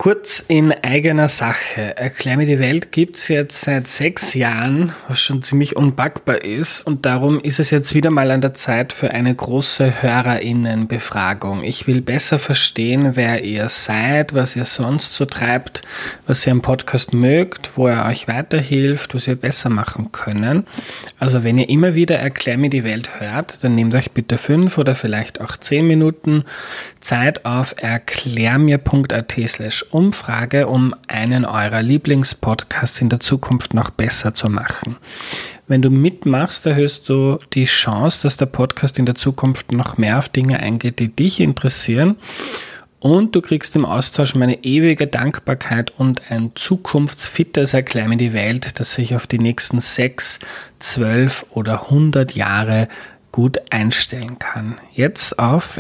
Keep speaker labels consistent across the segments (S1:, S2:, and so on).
S1: Kurz in eigener Sache. Erklär mir die Welt gibt's jetzt seit 6 Jahren, was schon ziemlich unpackbar ist. Und darum ist es jetzt wieder mal an der Zeit für eine große HörerInnen-Befragung. Ich will besser verstehen, wer ihr seid, was ihr sonst so treibt, was ihr am Podcast mögt, wo er euch weiterhilft, was wir besser machen können. Also wenn ihr immer wieder Erklär mir die Welt hört, dann nehmt euch bitte 5 oder vielleicht auch 10 Minuten Zeit auf erklärmir.at/Umfrage, um einen eurer Lieblingspodcasts in der Zukunft noch besser zu machen. Wenn du mitmachst, erhöhst du die Chance, dass der Podcast in der Zukunft noch mehr auf Dinge eingeht, die dich interessieren. Und du kriegst im Austausch meine ewige Dankbarkeit und ein zukunftsfittes Erklär mir die Welt, das sich auf die nächsten 6, 12 oder 100 Jahre gut einstellen kann. Jetzt auf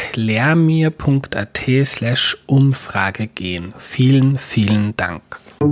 S1: erklärmir.at/Umfrage gehen. Vielen, vielen Dank.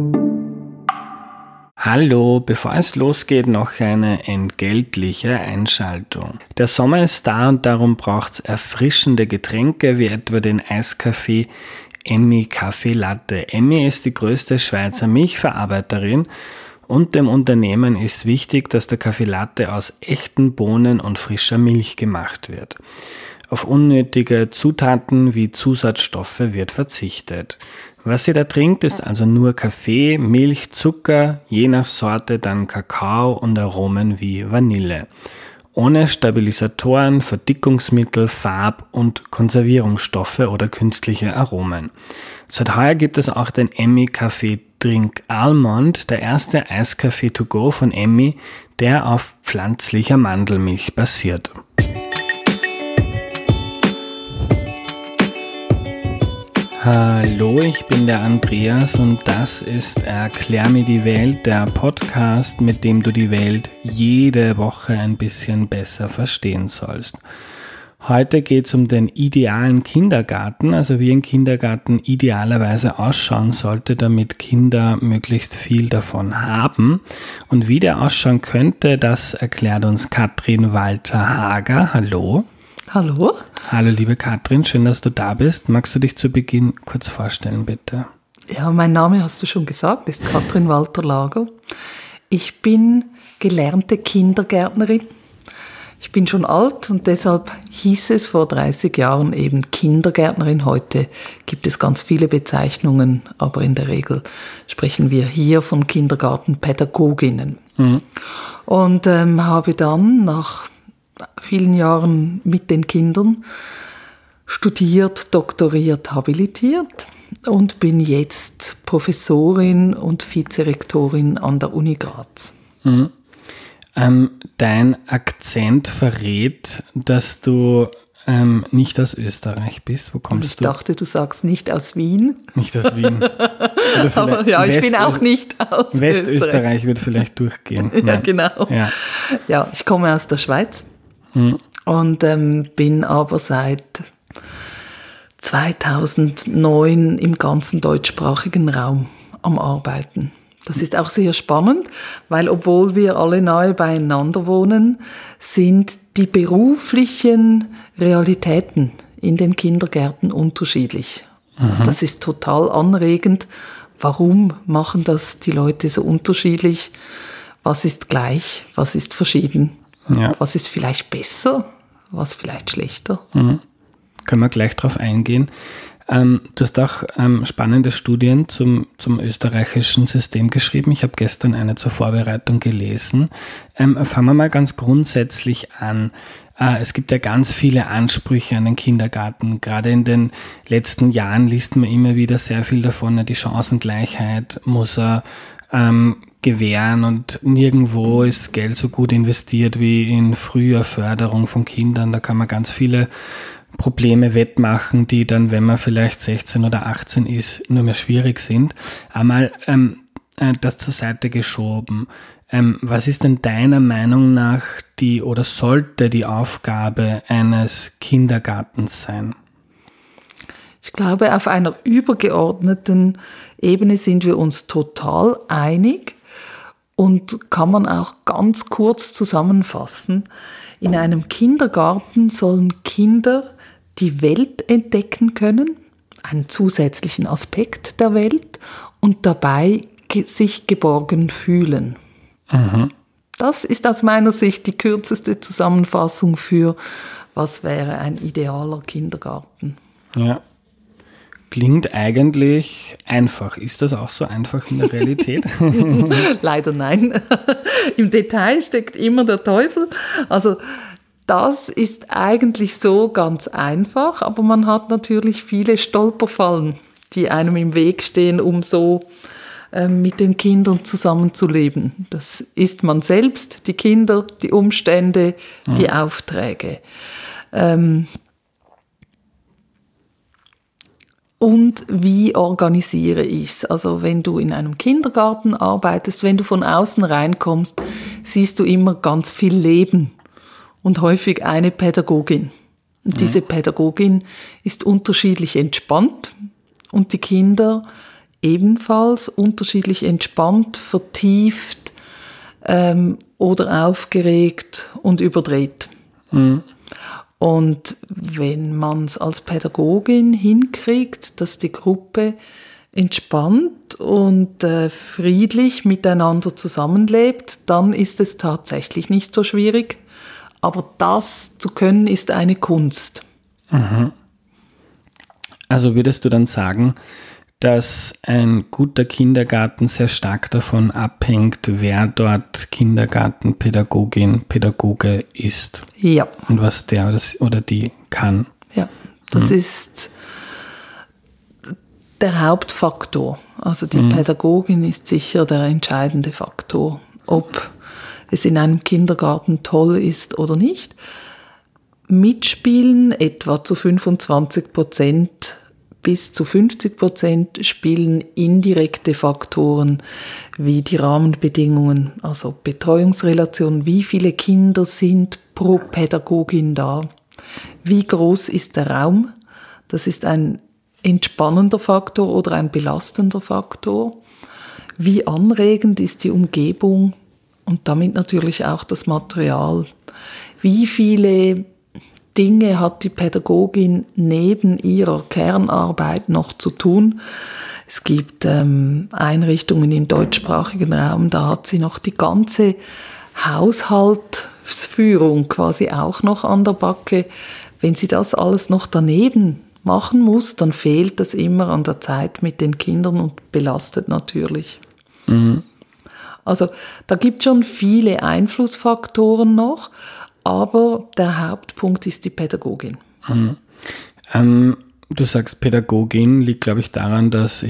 S1: Hallo, bevor es losgeht, noch eine entgeltliche Einschaltung. Der Sommer ist da und darum braucht's erfrischende Getränke, wie etwa den Eiskaffee Emmi Kaffee Latte. Emmi ist die größte Schweizer Milchverarbeiterin und dem Unternehmen ist wichtig, dass der Kaffee Latte aus echten Bohnen und frischer Milch gemacht wird. Auf unnötige Zutaten wie Zusatzstoffe wird verzichtet. Was sie da trinkt, ist also nur Kaffee, Milch, Zucker, je nach Sorte dann Kakao und Aromen wie Vanille. Ohne Stabilisatoren, Verdickungsmittel, Farb- und Konservierungsstoffe oder künstliche Aromen. Seit heuer gibt es auch den Emmi Kaffee Drink Almond, der erste Eiskaffee to go von Emmi, der auf pflanzlicher Mandelmilch basiert. Hallo, ich bin der Andreas und das ist Erklär mir die Welt, der Podcast, mit dem du die Welt jede Woche ein bisschen besser verstehen sollst. Heute geht es um den idealen Kindergarten, also wie ein Kindergarten idealerweise ausschauen sollte, damit Kinder möglichst viel davon haben. Und wie der ausschauen könnte, das erklärt uns Katrin Walter-Hager. Hallo.
S2: Hallo.
S1: Hallo liebe Katrin, schön, dass du da bist. Magst du dich zu Beginn kurz vorstellen, bitte?
S2: Ja, mein Name hast du schon gesagt, ist Katrin Walter-Lager. Ich bin gelernte Kindergärtnerin. Ich bin schon alt und deshalb hieß es vor 30 Jahren eben Kindergärtnerin. Heute gibt es ganz viele Bezeichnungen, aber in der Regel sprechen wir hier von Kindergartenpädagoginnen. Und habe dann nach vielen Jahren mit den Kindern studiert, doktoriert, habilitiert und bin jetzt Professorin und Vizerektorin an der Uni Graz.
S1: Dein Akzent verrät, dass du nicht aus Österreich bist. Wo kommst du?
S2: Ich dachte, du sagst nicht aus Wien.
S1: Nicht aus Wien.
S2: Aber ja, ich bin auch nicht aus
S1: Westösterreich wird vielleicht durchgehen.
S2: Ja, genau. Ja, ich komme aus der Schweiz und bin aber seit 2009 im ganzen deutschsprachigen Raum am Arbeiten. Das ist auch sehr spannend, weil obwohl wir alle nahe beieinander wohnen, sind die beruflichen Realitäten in den Kindergärten unterschiedlich. Das ist total anregend. Warum machen das die Leute so unterschiedlich? Was ist gleich? Was ist verschieden? Ja. Was ist vielleicht besser? Was vielleicht schlechter?
S1: Können wir gleich drauf eingehen. Du hast auch spannende Studien zum österreichischen System geschrieben. Ich habe gestern eine zur Vorbereitung gelesen. Fangen wir mal ganz grundsätzlich an. Es gibt ja ganz viele Ansprüche an den Kindergarten. Gerade in den letzten Jahren liest man immer wieder sehr viel davon. Die Chancengleichheit muss er gewähren und nirgendwo ist Geld so gut investiert wie in früher Förderung von Kindern. Da kann man ganz viele Probleme wettmachen, die dann, wenn man vielleicht 16 oder 18 ist, nur mehr schwierig sind. Einmal das zur Seite geschoben. Was ist denn deiner Meinung nach sollte die Aufgabe eines Kindergartens sein?
S2: Ich glaube, auf einer übergeordneten Ebene sind wir uns total einig und kann man auch ganz kurz zusammenfassen. In einem Kindergarten sollen Kinder die Welt entdecken können, einen zusätzlichen Aspekt der Welt und dabei sich geborgen fühlen.
S1: Mhm.
S2: Das ist aus meiner Sicht die kürzeste Zusammenfassung für, was wäre ein idealer Kindergarten.
S1: Ja. Klingt eigentlich einfach. Ist das auch so einfach in der Realität?
S2: Leider nein. Im Detail steckt immer der Teufel. Also das ist eigentlich so ganz einfach, aber man hat natürlich viele Stolperfallen, die einem im Weg stehen, um so mit den Kindern zusammenzuleben. Das ist man selbst, die Kinder, die Umstände, die Aufträge. Und wie organisiere ich es? Also wenn du in einem Kindergarten arbeitest, wenn du von außen reinkommst, siehst du immer ganz viel Leben und häufig eine Pädagogin. Und diese Pädagogin ist unterschiedlich entspannt und die Kinder ebenfalls unterschiedlich entspannt, vertieft oder aufgeregt und überdreht. Mhm. Und wenn man es als Pädagogin hinkriegt, dass die Gruppe entspannt und friedlich miteinander zusammenlebt, dann ist es tatsächlich nicht so schwierig. Aber das zu können, ist eine Kunst.
S1: Mhm. Also würdest du dann sagen, dass ein guter Kindergarten sehr stark davon abhängt, wer dort Kindergartenpädagogin, Pädagoge ist?
S2: Ja.
S1: Und was der oder die kann?
S2: Ja, das ist der Hauptfaktor. Also die Pädagogin ist sicher der entscheidende Faktor, ob es in einem Kindergarten toll ist oder nicht. Mitspielen etwa zu 25% bis zu 50% spielen indirekte Faktoren wie die Rahmenbedingungen, also Betreuungsrelationen, wie viele Kinder sind pro Pädagogin da, wie groß ist der Raum, das ist ein entspannender Faktor oder ein belastender Faktor, wie anregend ist die Umgebung und damit natürlich auch das Material, wie viele Dinge hat die Pädagogin neben ihrer Kernarbeit noch zu tun. Es gibt Einrichtungen im deutschsprachigen Raum, da hat sie noch die ganze Haushaltsführung quasi auch noch an der Backe. Wenn sie das alles noch daneben machen muss, dann fehlt das immer an der Zeit mit den Kindern und belastet natürlich. Mhm. Also da gibt es schon viele Einflussfaktoren noch, aber der Hauptpunkt ist die Pädagogin.
S1: Mhm. Du sagst, Pädagogin liegt, glaube ich, daran, dass,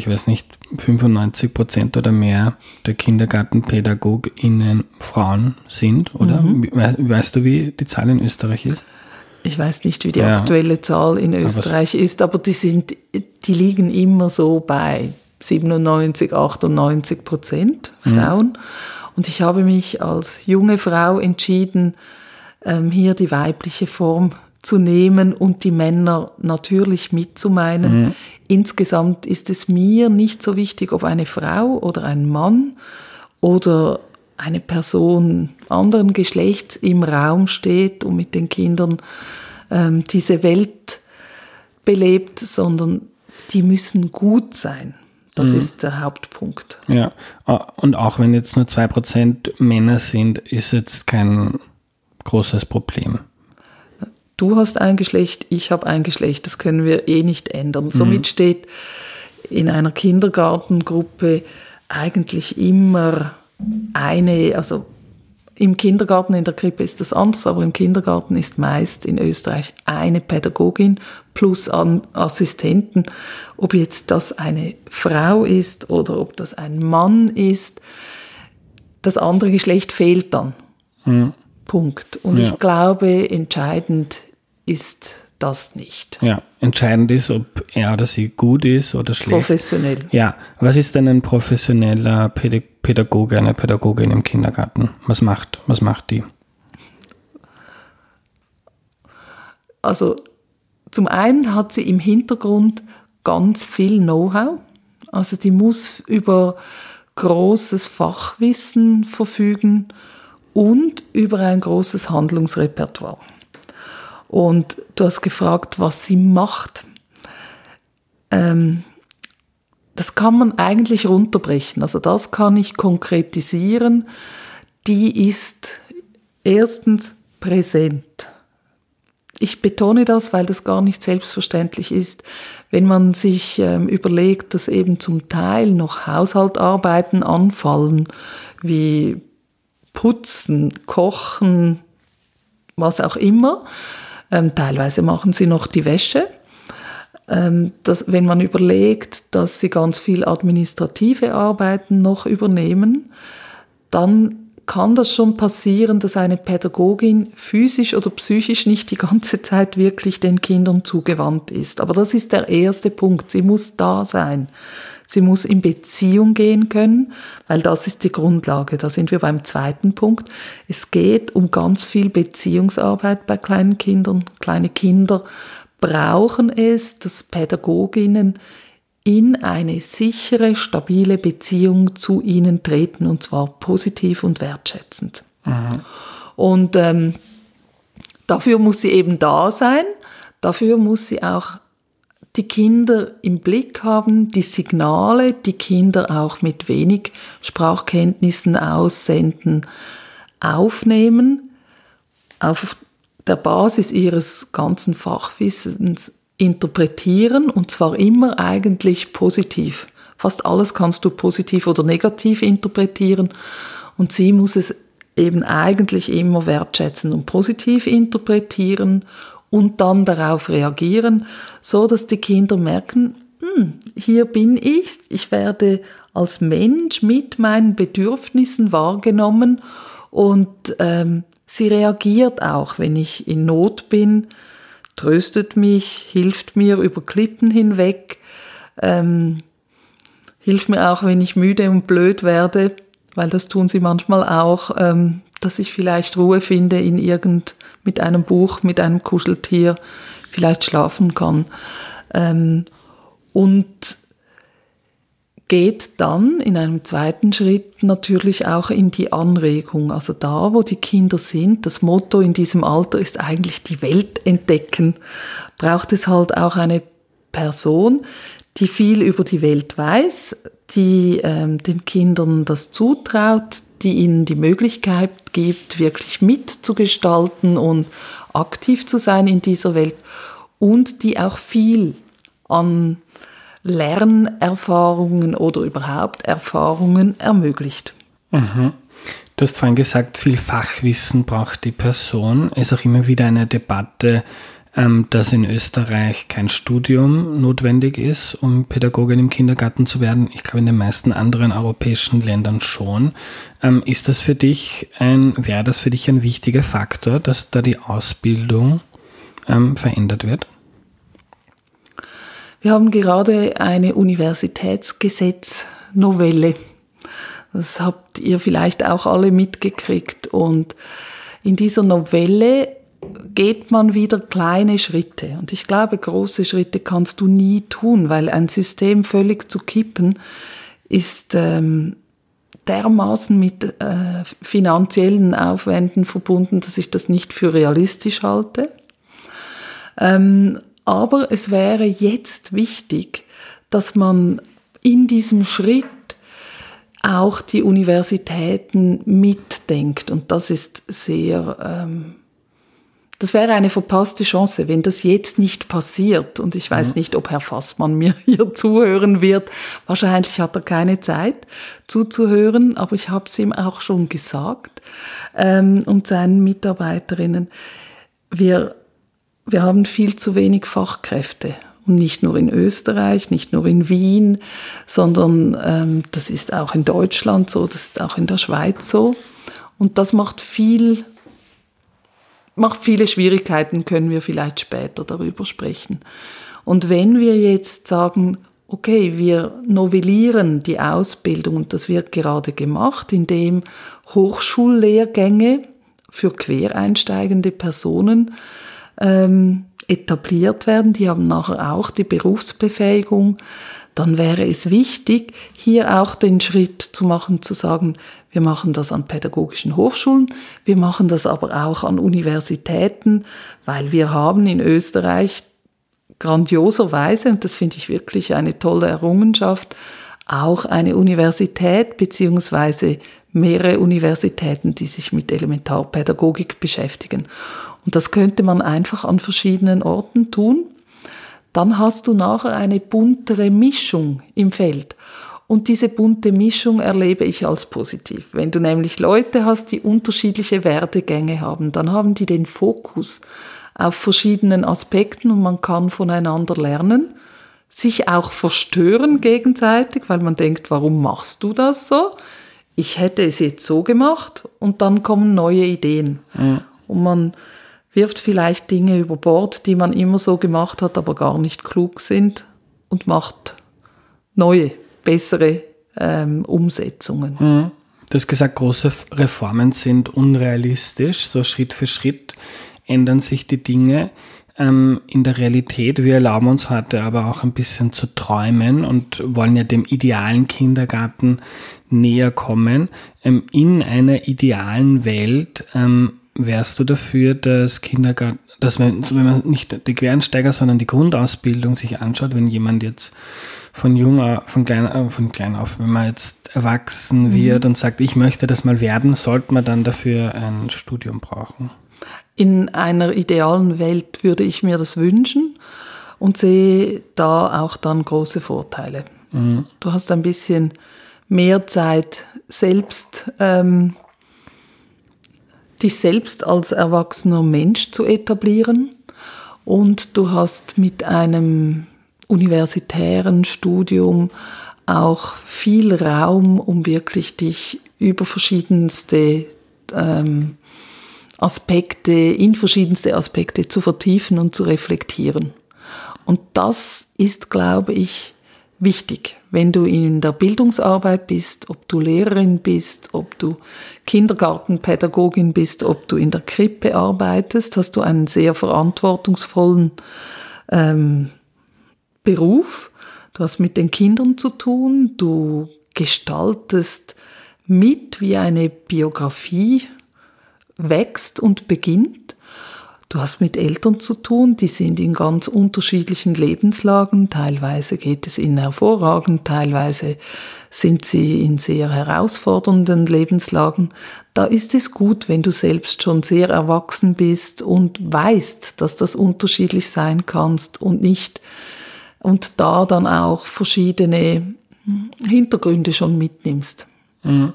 S1: 95% oder mehr der KindergartenpädagogInnen Frauen sind, oder? Weißt du, wie die Zahl in Österreich ist?
S2: Ich weiß nicht, wie die aktuelle Zahl in Österreich ist, aber die liegen immer so bei 97, 98% Frauen. Und ich habe mich als junge Frau entschieden, hier die weibliche Form zu nehmen und die Männer natürlich mitzumeinen. Insgesamt ist es mir nicht so wichtig, ob eine Frau oder ein Mann oder eine Person anderen Geschlechts im Raum steht und mit den Kindern diese Welt belebt, sondern die müssen gut sein. Das ist der Hauptpunkt.
S1: Ja, und auch wenn jetzt nur 2% Männer sind, ist jetzt kein großes Problem.
S2: Du hast ein Geschlecht, ich habe ein Geschlecht, das können wir nicht ändern. Somit steht in einer Kindergartengruppe eigentlich immer also im Kindergarten, in der Krippe ist das anders, aber im Kindergarten ist meist in Österreich eine Pädagogin plus Assistenten. Ob jetzt das eine Frau ist oder ob das ein Mann ist, das andere Geschlecht fehlt dann. Punkt. Und ich glaube, entscheidend ist das nicht.
S1: Ja, entscheidend ist, ob er oder sie gut ist oder schlecht.
S2: Professionell.
S1: Ja, was ist denn ein professioneller Pädagoge, eine Pädagogin im Kindergarten? Was macht die?
S2: Also zum einen hat sie im Hintergrund ganz viel Know-how. Also die muss über großes Fachwissen verfügen und über ein großes Handlungsrepertoire. Und du hast gefragt, was sie macht. das kann man eigentlich runterbrechen. Also das kann ich konkretisieren. Die ist erstens präsent. Ich betone das, weil das gar nicht selbstverständlich ist. Wenn man sich überlegt, dass eben zum Teil noch Haushaltsarbeiten anfallen, wie Putzen, Kochen, was auch immer. Teilweise machen sie noch die Wäsche. Wenn man überlegt, dass sie ganz viel administrative Arbeiten noch übernehmen, dann kann das schon passieren, dass eine Pädagogin physisch oder psychisch nicht die ganze Zeit wirklich den Kindern zugewandt ist. Aber das ist der erste Punkt. Sie muss da sein. Sie muss in Beziehung gehen können, weil das ist die Grundlage. Da sind wir beim zweiten Punkt. Es geht um ganz viel Beziehungsarbeit bei kleinen Kindern. Kleine Kinder brauchen es, dass Pädagoginnen in eine sichere, stabile Beziehung zu ihnen treten, und zwar positiv und wertschätzend. Mhm. Und dafür muss sie eben da sein, dafür muss sie auch die Kinder im Blick haben, die Signale, die Kinder auch mit wenig Sprachkenntnissen aussenden, aufnehmen, auf der Basis ihres ganzen Fachwissens interpretieren, und zwar immer eigentlich positiv. Fast alles kannst du positiv oder negativ interpretieren, und sie muss es eben eigentlich immer wertschätzen und positiv interpretieren und dann darauf reagieren, so dass die Kinder merken, hier bin ich werde als Mensch mit meinen Bedürfnissen wahrgenommen, und sie reagiert auch, wenn ich in Not bin, tröstet mich, hilft mir über Klippen hinweg, hilft mir auch, wenn ich müde und blöd werde, weil das tun sie manchmal auch, dass ich vielleicht Ruhe finde mit einem Buch, mit einem Kuscheltier, vielleicht schlafen kann. Und geht dann in einem zweiten Schritt natürlich auch in die Anregung. Also da, wo die Kinder sind, das Motto in diesem Alter ist eigentlich die Welt entdecken, braucht es halt auch eine Person, die viel über die Welt weiß, die den Kindern das zutraut, die ihnen die Möglichkeit gibt, wirklich mitzugestalten und aktiv zu sein in dieser Welt, und die auch viel an Lernerfahrungen oder überhaupt Erfahrungen ermöglicht.
S1: Mhm. Du hast vorhin gesagt, viel Fachwissen braucht die Person. Es ist auch immer wieder eine Debatte, dass in Österreich kein Studium notwendig ist, um Pädagogin im Kindergarten zu werden. Ich glaube, in den meisten anderen europäischen Ländern schon. Wäre das für dich ein wichtiger Faktor, dass da die Ausbildung verändert wird?
S2: Wir haben gerade eine Universitätsgesetznovelle. Das habt ihr vielleicht auch alle mitgekriegt. Und in dieser Novelle geht man wieder kleine Schritte. Und ich glaube, große Schritte kannst du nie tun, weil ein System völlig zu kippen ist dermaßen mit finanziellen Aufwänden verbunden, dass ich das nicht für realistisch halte. Aber es wäre jetzt wichtig, dass man in diesem Schritt auch die Universitäten mitdenkt. Und das ist das wäre eine verpasste Chance, wenn das jetzt nicht passiert. Und ich weiß nicht, ob Herr Fassmann mir hier zuhören wird. Wahrscheinlich hat er keine Zeit zuzuhören, aber ich habe es ihm auch schon gesagt, und seinen Mitarbeiterinnen. Wir haben viel zu wenig Fachkräfte. Und nicht nur in Österreich, nicht nur in Wien, sondern das ist auch in Deutschland so, das ist auch in der Schweiz so. Und das macht viele Schwierigkeiten, können wir vielleicht später darüber sprechen. Und wenn wir jetzt sagen, okay, wir novellieren die Ausbildung, und das wird gerade gemacht, indem Hochschullehrgänge für quereinsteigende Personen etabliert werden, die haben nachher auch die Berufsbefähigung, dann wäre es wichtig, hier auch den Schritt zu machen, zu sagen, wir machen das an pädagogischen Hochschulen, wir machen das aber auch an Universitäten, weil wir haben in Österreich grandioserweise, und das finde ich wirklich eine tolle Errungenschaft, auch eine Universität beziehungsweise mehrere Universitäten, die sich mit Elementarpädagogik beschäftigen. Und das könnte man einfach an verschiedenen Orten tun. Dann hast du nachher eine buntere Mischung im Feld. Und diese bunte Mischung erlebe ich als positiv. Wenn du nämlich Leute hast, die unterschiedliche Werdegänge haben, dann haben die den Fokus auf verschiedenen Aspekten und man kann voneinander lernen, sich auch verstören gegenseitig, weil man denkt, warum machst du das so? Ich hätte es jetzt so gemacht, und dann kommen neue Ideen. Mhm. Und man wirft vielleicht Dinge über Bord, die man immer so gemacht hat, aber gar nicht klug sind, und macht neue, bessere Umsetzungen.
S1: Mhm. Du hast gesagt, große Reformen sind unrealistisch, so Schritt für Schritt ändern sich die Dinge. In der Realität, wir erlauben uns heute aber auch ein bisschen zu träumen und wollen ja dem idealen Kindergarten näher kommen. In einer idealen Welt wärst du dafür, dass Kindergarten, dass wenn man nicht die Quereinsteiger, sondern die Grundausbildung sich anschaut, wenn jemand jetzt von klein auf, wenn man jetzt erwachsen wird und sagt, ich möchte das mal werden, sollte man dann dafür ein Studium brauchen?
S2: In einer idealen Welt würde ich mir das wünschen und sehe da auch dann große Vorteile. Mhm. Du hast ein bisschen mehr Zeit, dich selbst als erwachsener Mensch zu etablieren, und du hast mit einem universitären Studium auch viel Raum, um wirklich dich über verschiedenste in verschiedenste Aspekte zu vertiefen und zu reflektieren. Und das ist, glaube ich, wichtig, wenn du in der Bildungsarbeit bist, ob du Lehrerin bist, ob du Kindergartenpädagogin bist, ob du in der Krippe arbeitest, hast du einen sehr verantwortungsvollen Beruf. Du hast mit den Kindern zu tun, du gestaltest mit, wie eine Biografie wächst und beginnt. Du hast mit Eltern zu tun, die sind in ganz unterschiedlichen Lebenslagen. Teilweise geht es ihnen hervorragend, teilweise sind sie in sehr herausfordernden Lebenslagen. Da ist es gut, wenn du selbst schon sehr erwachsen bist und weißt, dass das unterschiedlich sein kannst und da dann auch verschiedene Hintergründe schon mitnimmst.
S1: Mhm.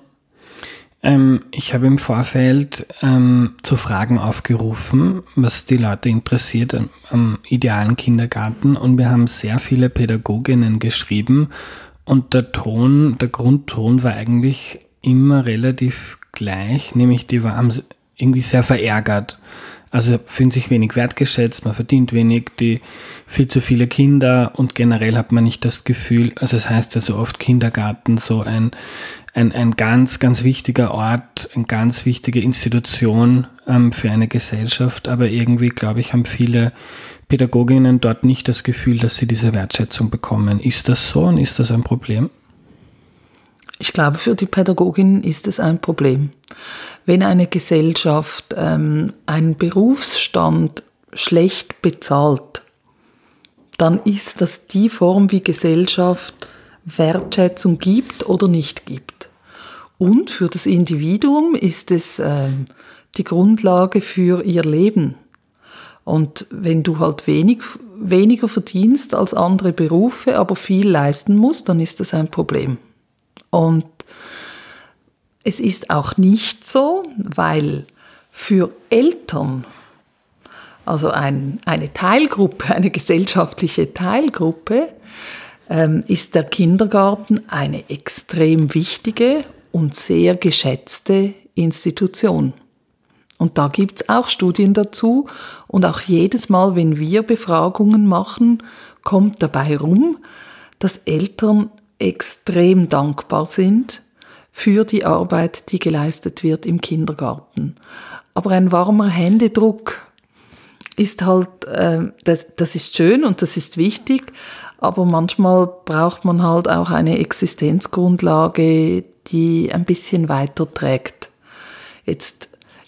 S1: Ich habe im Vorfeld zu Fragen aufgerufen, was die Leute interessiert am idealen Kindergarten, und wir haben sehr viele Pädagoginnen geschrieben, und der Grundton war eigentlich immer relativ gleich, nämlich die waren irgendwie sehr verärgert. Also fühlen sich wenig wertgeschätzt, man verdient wenig, viel zu viele Kinder, und generell hat man nicht das Gefühl, also es heißt ja so oft Kindergarten, so ein ganz, ganz wichtiger Ort, eine ganz wichtige Institution für eine Gesellschaft, aber irgendwie, glaube ich, haben viele Pädagoginnen dort nicht das Gefühl, dass sie diese Wertschätzung bekommen. Ist das so und ist das ein Problem?
S2: Ich glaube, für die Pädagoginnen ist es ein Problem. Wenn eine Gesellschaft einen Berufsstand schlecht bezahlt, dann ist das die Form, wie Gesellschaft Wertschätzung gibt oder nicht gibt. Und für das Individuum ist es die Grundlage für ihr Leben. Und wenn du halt weniger verdienst als andere Berufe, aber viel leisten musst, dann ist das ein Problem. Und es ist auch nicht so, weil für Eltern, also eine Teilgruppe, eine gesellschaftliche Teilgruppe, ist der Kindergarten eine extrem wichtige und sehr geschätzte Institution. Und da gibt es auch Studien dazu, und auch jedes Mal, wenn wir Befragungen machen, kommt dabei rum, dass Eltern extrem dankbar sind für die Arbeit, die geleistet wird im Kindergarten. Aber ein warmer Händedruck ist halt, das ist schön und das ist wichtig, aber manchmal braucht man halt auch eine Existenzgrundlage, die ein bisschen weiter trägt. Jetzt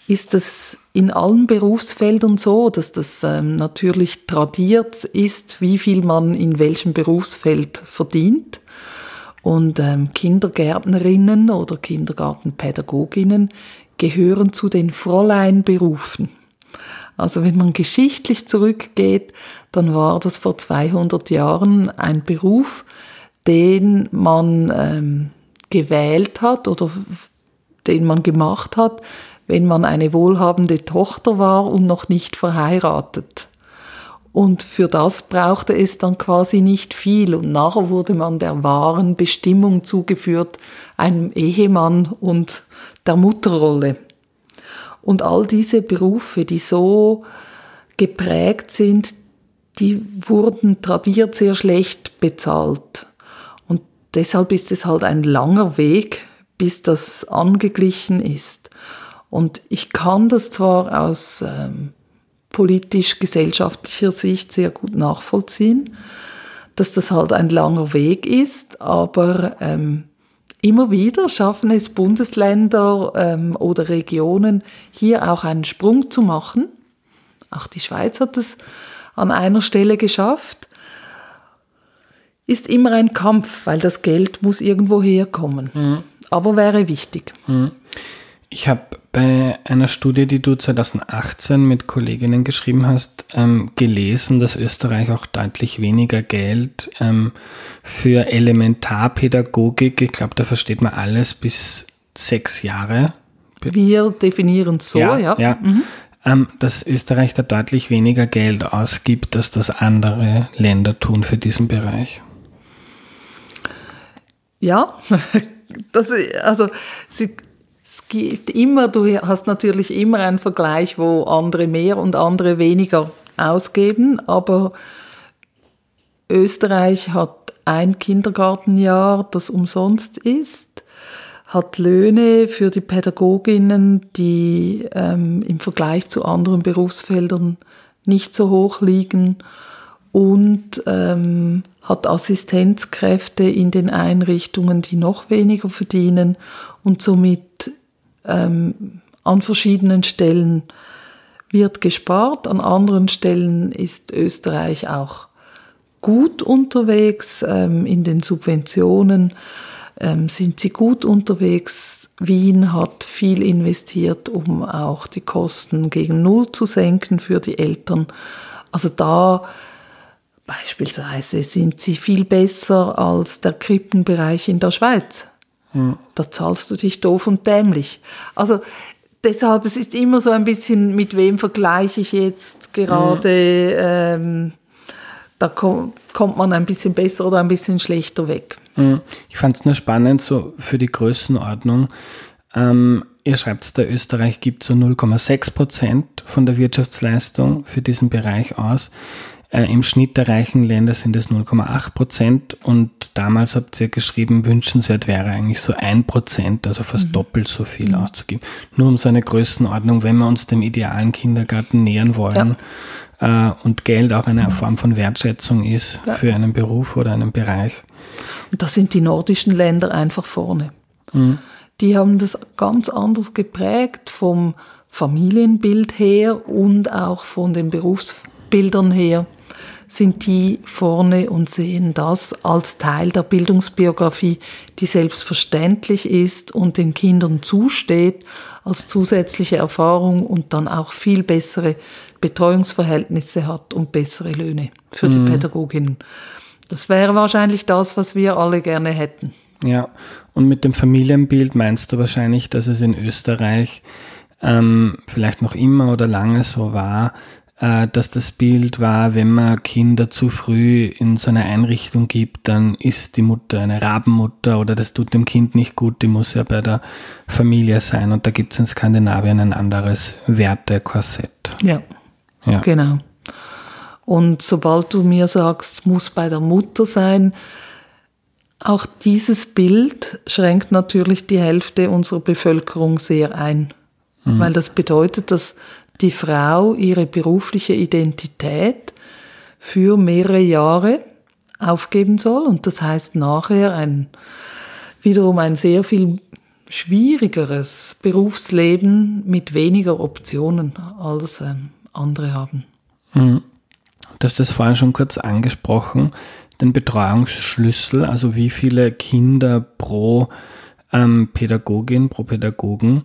S2: ist es in allen Berufsfeldern so, dass das natürlich tradiert ist, wie viel man in welchem Berufsfeld verdient. Und Kindergärtnerinnen oder Kindergartenpädagoginnen gehören zu den Fräuleinberufen. Also wenn man geschichtlich zurückgeht, dann war das vor 200 Jahren ein Beruf, den man gewählt hat oder den man gemacht hat, wenn man eine wohlhabende Tochter war und noch nicht verheiratet. Und für das brauchte es dann quasi nicht viel. Und nachher wurde man der wahren Bestimmung zugeführt, einem Ehemann und der Mutterrolle. Und all diese Berufe, die so geprägt sind, die wurden tradiert sehr schlecht bezahlt. Und deshalb ist es halt ein langer Weg, bis das angeglichen ist. Und ich kann das zwar aus politisch-gesellschaftlicher Sicht sehr gut nachvollziehen, dass das halt ein langer Weg ist, aber immer wieder schaffen es Bundesländer oder Regionen, hier auch einen Sprung zu machen. Auch die Schweiz hat es an einer Stelle geschafft. Ist immer ein Kampf, weil das Geld muss irgendwo herkommen. Mhm. Aber wäre wichtig.
S1: Mhm. Ich habe bei einer Studie, die du 2018 mit Kolleginnen geschrieben hast, gelesen, dass Österreich auch deutlich weniger Geld für Elementarpädagogik, ich glaube, da versteht man alles bis 6 Jahre.
S2: Wir definieren es so, ja.
S1: Mhm. Dass Österreich da deutlich weniger Geld ausgibt, als das andere Länder tun für diesen Bereich.
S2: Ja, es gibt immer, du hast natürlich immer einen Vergleich, wo andere mehr und andere weniger ausgeben, aber Österreich hat ein Kindergartenjahr, das umsonst ist, hat Löhne für die Pädagoginnen, die im Vergleich zu anderen Berufsfeldern nicht so hoch liegen und hat Assistenzkräfte in den Einrichtungen, die noch weniger verdienen und somit an verschiedenen Stellen wird gespart. An anderen Stellen ist Österreich auch gut unterwegs. In den Subventionen sind sie gut unterwegs. Wien hat viel investiert, um auch die Kosten gegen Null zu senken für die Eltern. Also da beispielsweise sind sie viel besser als der Krippenbereich in der Schweiz. Da zahlst du dich doof und dämlich. Also deshalb, es ist immer so ein bisschen, mit wem vergleiche ich jetzt gerade, da kommt man ein bisschen besser oder ein bisschen schlechter weg.
S1: Ich fand es nur spannend, so für die Größenordnung. Ihr schreibt, der Österreich gibt so 0,6% von der Wirtschaftsleistung für diesen Bereich aus. Im Schnitt der reichen Länder sind es 0,8% und damals habt ihr geschrieben, wünschenswert wäre eigentlich so 1%, also fast doppelt so viel auszugeben. Nur um so eine Größenordnung, wenn wir uns dem idealen Kindergarten nähern wollen und Geld auch eine Form von Wertschätzung ist für einen Beruf oder einen Bereich.
S2: Und da sind die nordischen Länder einfach vorne. Die haben das ganz anders geprägt vom Familienbild her und auch von den Berufsbildern her. Sind die vorne und sehen das als Teil der Bildungsbiografie, die selbstverständlich ist und den Kindern zusteht, als zusätzliche Erfahrung und dann auch viel bessere Betreuungsverhältnisse hat und bessere Löhne für die Pädagoginnen. Das wäre wahrscheinlich das, was wir alle gerne hätten.
S1: Ja, und mit dem Familienbild meinst du wahrscheinlich, dass es in Österreich vielleicht noch immer oder lange so war, dass das Bild war, wenn man Kinder zu früh in so eine Einrichtung gibt, dann ist die Mutter eine Rabenmutter oder das tut dem Kind nicht gut, die muss ja bei der Familie sein und da gibt es in Skandinavien ein anderes Wertekorsett.
S2: Ja, genau. Und sobald du mir sagst, muss bei der Mutter sein, auch dieses Bild schränkt natürlich die Hälfte unserer Bevölkerung sehr ein, weil das bedeutet, dass die Frau ihre berufliche Identität für mehrere Jahre aufgeben soll und das heißt nachher wiederum ein sehr viel schwierigeres Berufsleben mit weniger Optionen als andere haben.
S1: Du hast das vorhin schon kurz angesprochen, den Betreuungsschlüssel, also wie viele Kinder pro Pädagogin, pro Pädagogen.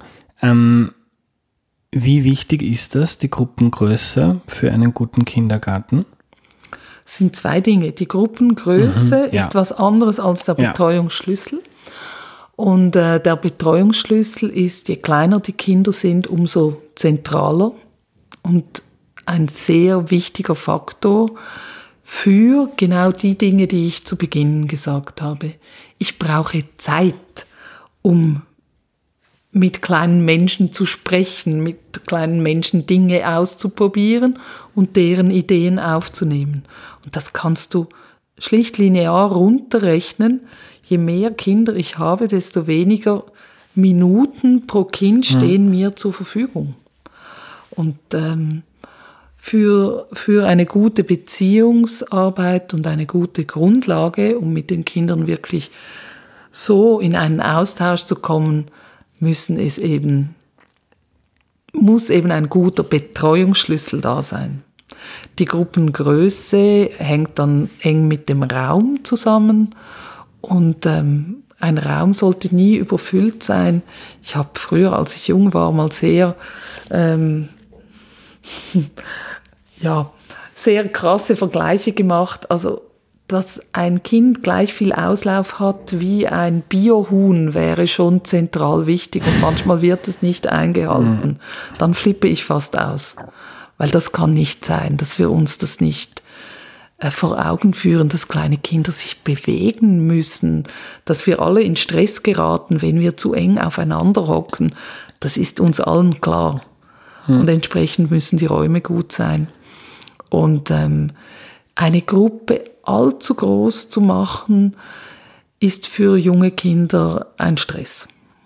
S1: Wie wichtig ist das, die Gruppengröße für einen guten Kindergarten?
S2: Es sind zwei Dinge. Die Gruppengröße ist was anderes als der Betreuungsschlüssel. Und der Betreuungsschlüssel ist, je kleiner die Kinder sind, umso zentraler und ein sehr wichtiger Faktor für genau die Dinge, die ich zu Beginn gesagt habe. Ich brauche Zeit, um mit kleinen Menschen zu sprechen, mit kleinen Menschen Dinge auszuprobieren und deren Ideen aufzunehmen. Und das kannst du schlicht linear runterrechnen. Je mehr Kinder ich habe, desto weniger Minuten pro Kind stehen mir zur Verfügung. Und für eine gute Beziehungsarbeit und eine gute Grundlage, um mit den Kindern wirklich so in einen Austausch zu kommen, muss eben ein guter Betreuungsschlüssel da sein. Die Gruppengröße hängt dann eng mit dem Raum zusammen und ein Raum sollte nie überfüllt sein. Ich habe früher, als ich jung war, mal sehr sehr krasse Vergleiche gemacht. Also, dass ein Kind gleich viel Auslauf hat wie ein Biohuhn, wäre schon zentral wichtig und manchmal wird es nicht eingehalten. Dann flippe ich fast aus, weil das kann nicht sein, dass wir uns das nicht vor Augen führen, dass kleine Kinder sich bewegen müssen, dass wir alle in Stress geraten, wenn wir zu eng aufeinander hocken. Das ist uns allen klar. Und entsprechend müssen die Räume gut sein. Und eine Gruppe allzu groß zu machen, ist für junge Kinder ein Stress.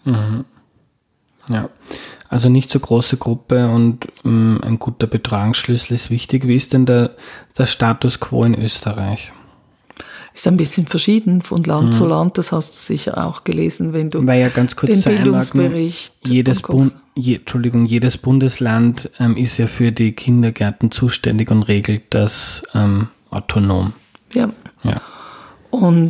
S1: Ja, also nicht so große Gruppe und ein guter Betreuungsschlüssel ist wichtig. Wie ist denn der Status quo in Österreich?
S2: Ist ein bisschen verschieden von Land zu Land, das hast du sicher auch gelesen, wenn du
S1: ja ganz kurz
S2: den Bildungsbericht
S1: jedes Bundesland ist ja für die Kindergärten zuständig und regelt das autonom.
S2: Ja. Und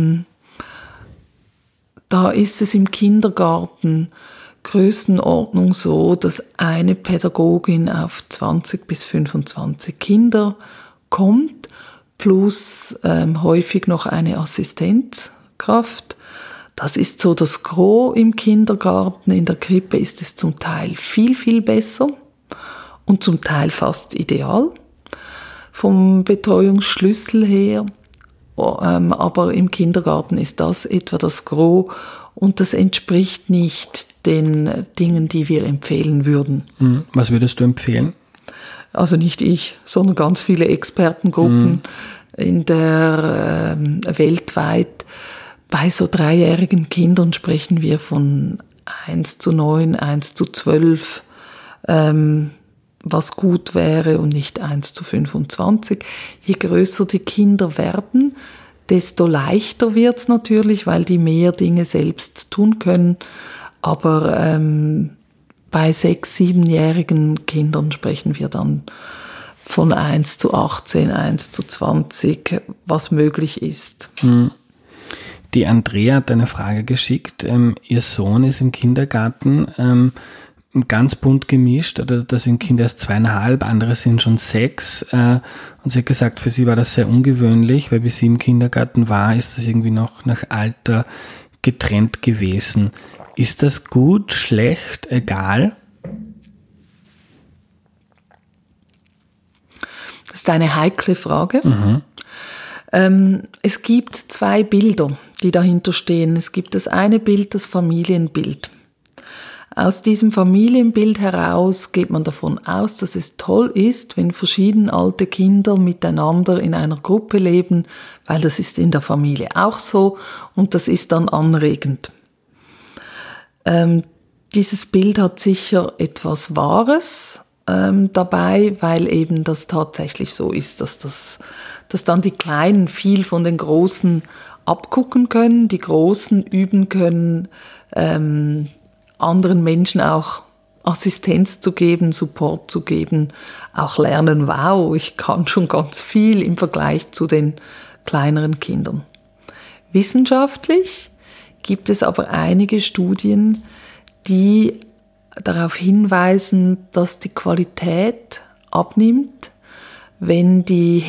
S2: da ist es im Kindergarten Größenordnung so, dass eine Pädagogin auf 20 bis 25 Kinder kommt, plus häufig noch eine Assistenzkraft. Das ist so das Gros im Kindergarten. In der Krippe ist es zum Teil viel, viel besser und zum Teil fast ideal vom Betreuungsschlüssel her. Aber im Kindergarten ist das etwa das Gros und das entspricht nicht den Dingen, die wir empfehlen würden.
S1: Was würdest du empfehlen?
S2: Also nicht ich, sondern ganz viele Expertengruppen in der weltweit. Bei so 3-jährigen Kindern sprechen wir von 1:9, 1:12, was gut wäre und nicht 1:25. Je größer die Kinder werden, desto leichter wird's natürlich, weil die mehr Dinge selbst tun können. Aber bei 6-, 7-jährigen Kindern sprechen wir dann von 1:18, 1:20, was möglich ist.
S1: Die Andrea hat eine Frage geschickt. Ihr Sohn ist im Kindergarten ganz bunt gemischt. Oder da sind Kinder erst 2,5, andere sind schon 6. Und sie hat gesagt, für sie war das sehr ungewöhnlich, weil bis sie im Kindergarten war, ist das irgendwie noch nach Alter getrennt gewesen. Ist das gut, schlecht, egal?
S2: Das ist eine heikle Frage. Es gibt 2 Bilder, die dahinter stehen. Es gibt das eine Bild, das Familienbild. Aus diesem Familienbild heraus geht man davon aus, dass es toll ist, wenn verschieden alte Kinder miteinander in einer Gruppe leben, weil das ist in der Familie auch so und das ist dann anregend. Dieses Bild hat sicher etwas Wahres dabei, weil eben das tatsächlich so ist, dass dann die Kleinen viel von den Großen abgucken können, die Großen üben können, anderen Menschen auch Assistenz zu geben, Support zu geben, auch lernen, wow, ich kann schon ganz viel im Vergleich zu den kleineren Kindern. Wissenschaftlich gibt es aber einige Studien, die darauf hinweisen, dass die Qualität abnimmt, wenn die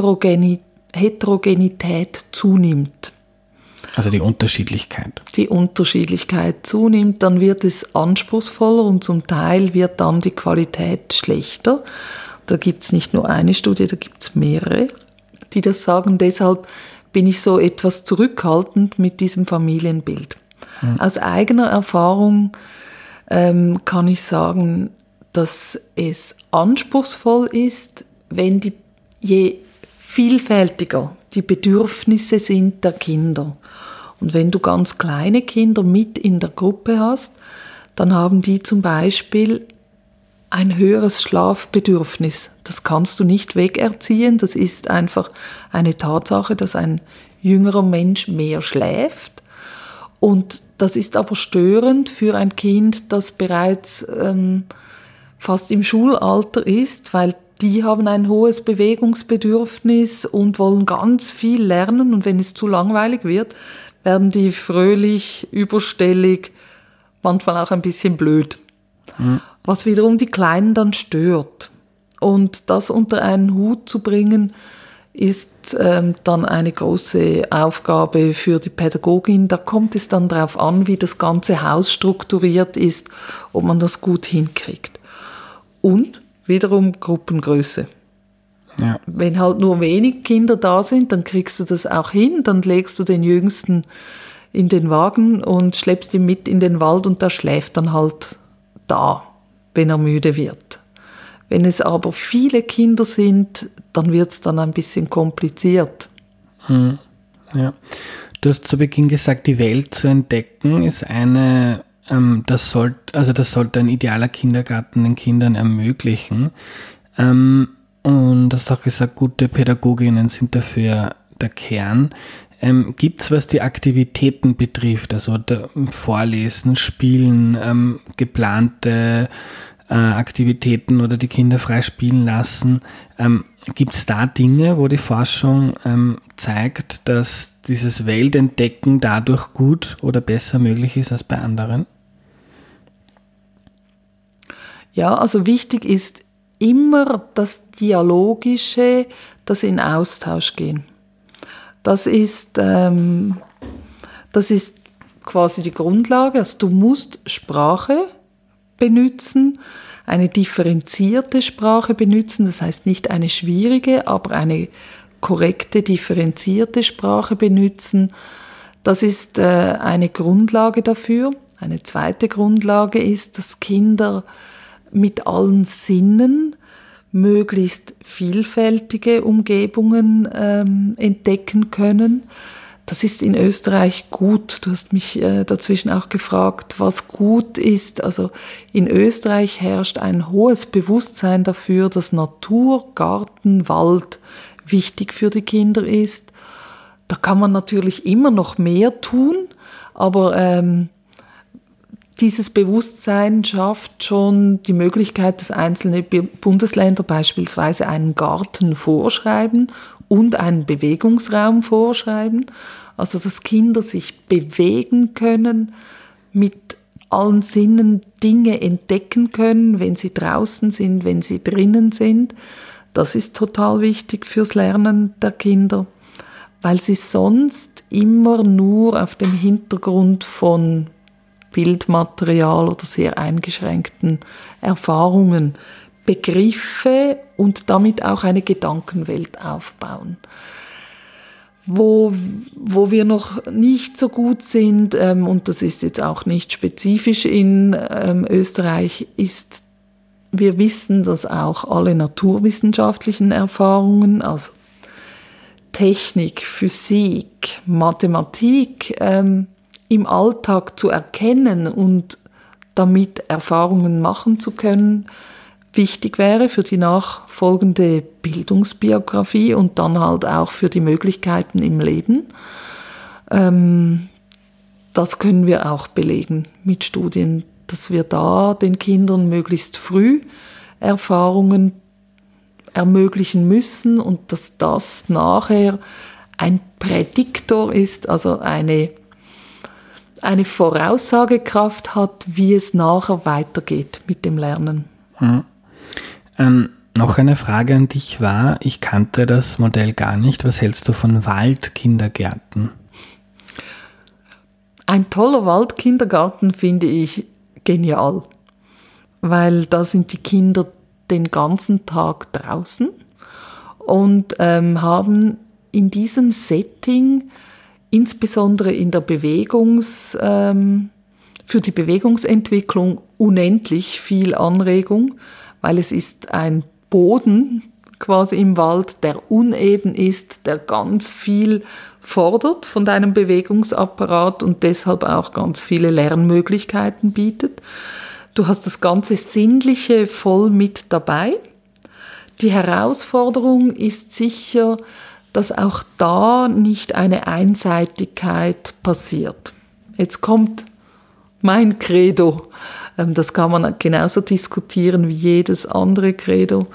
S2: Heterogenität zunimmt.
S1: Also die Unterschiedlichkeit.
S2: Die Unterschiedlichkeit zunimmt, dann wird es anspruchsvoller und zum Teil wird dann die Qualität schlechter. Da gibt es nicht nur eine Studie, da gibt es mehrere, die das sagen. Deshalb bin ich so etwas zurückhaltend mit diesem Familienbild. Aus eigener Erfahrung kann ich sagen, dass es anspruchsvoll ist, wenn je vielfältiger die Bedürfnisse sind der Kinder. Und wenn du ganz kleine Kinder mit in der Gruppe hast, dann haben die zum Beispiel ein höheres Schlafbedürfnis. Das kannst du nicht wegerziehen. Das ist einfach eine Tatsache, dass ein jüngerer Mensch mehr schläft. Und das ist aber störend für ein Kind, das bereits fast im Schulalter ist, weil die haben ein hohes Bewegungsbedürfnis und wollen ganz viel lernen. Und wenn es zu langweilig wird, werden die fröhlich, überstellig, manchmal auch ein bisschen blöd. Was wiederum die Kleinen dann stört. Und das unter einen Hut zu bringen, ist dann eine große Aufgabe für die Pädagogin. Da kommt es dann darauf an, wie das ganze Haus strukturiert ist, ob man das gut hinkriegt. Und wiederum Gruppengröße. Ja. Wenn halt nur wenig Kinder da sind, dann kriegst du das auch hin, dann legst du den Jüngsten in den Wagen und schleppst ihn mit in den Wald und der schläft dann halt da, wenn er müde wird. Wenn es aber viele Kinder sind, dann wird es dann ein bisschen kompliziert.
S1: Ja. Du hast zu Beginn gesagt, die Welt zu entdecken ist eine, das sollte ein idealer Kindergarten den Kindern ermöglichen. Und du hast auch gesagt, gute Pädagoginnen sind dafür der Kern. Gibt es, was die Aktivitäten betrifft, also Vorlesen, Spielen, geplante Aktivitäten oder die Kinder frei spielen lassen, gibt es da Dinge, wo die Forschung zeigt, dass dieses Weltentdecken dadurch gut oder besser möglich ist als bei anderen?
S2: Ja, also wichtig ist immer das Dialogische, das in Austausch gehen. Das ist quasi die Grundlage. Also du musst Sprache benutzen, eine differenzierte Sprache benutzen, das heißt nicht eine schwierige, aber eine korrekte, differenzierte Sprache benutzen. Das ist eine Grundlage dafür. Eine zweite Grundlage ist, dass Kinder mit allen Sinnen möglichst vielfältige Umgebungen entdecken können. Das ist in Österreich gut. Du hast mich dazwischen auch gefragt, was gut ist. Also in Österreich herrscht ein hohes Bewusstsein dafür, dass Natur, Garten, Wald wichtig für die Kinder ist. Da kann man natürlich immer noch mehr tun, aber dieses Bewusstsein schafft schon die Möglichkeit, dass einzelne Bundesländer beispielsweise einen Garten vorschreiben und einen Bewegungsraum vorschreiben. Also dass Kinder sich bewegen können, mit allen Sinnen Dinge entdecken können, wenn sie draußen sind, wenn sie drinnen sind. Das ist total wichtig fürs Lernen der Kinder, weil sie sonst immer nur auf dem Hintergrund von Bildmaterial oder sehr eingeschränkten Erfahrungen Begriffe und damit auch eine Gedankenwelt aufbauen. Wo wir noch nicht so gut sind, und das ist jetzt auch nicht spezifisch in Österreich, ist, wir wissen, dass auch alle naturwissenschaftlichen Erfahrungen, also Technik, Physik, Mathematik, im Alltag zu erkennen und damit Erfahrungen machen zu können, wichtig wäre für die nachfolgende Bildungsbiografie und dann halt auch für die Möglichkeiten im Leben. Das können wir auch belegen mit Studien, dass wir da den Kindern möglichst früh Erfahrungen ermöglichen müssen und dass das nachher ein Prädiktor ist, also eine Voraussagekraft hat, wie es nachher weitergeht mit dem Lernen.
S1: Noch eine Frage an dich war, ich kannte das Modell gar nicht. Was hältst du von Waldkindergärten?
S2: Ein toller Waldkindergarten finde ich genial, weil da sind die Kinder den ganzen Tag draußen und haben in diesem Setting, insbesondere in der für die Bewegungsentwicklung unendlich viel Anregung, weil es ist ein Boden quasi im Wald, der uneben ist, der ganz viel fordert von deinem Bewegungsapparat und deshalb auch ganz viele Lernmöglichkeiten bietet. Du hast das ganze Sinnliche voll mit dabei. Die Herausforderung ist sicher, dass auch da nicht eine Einseitigkeit passiert. Jetzt kommt mein Credo. Das kann man genauso diskutieren wie jedes andere Credo.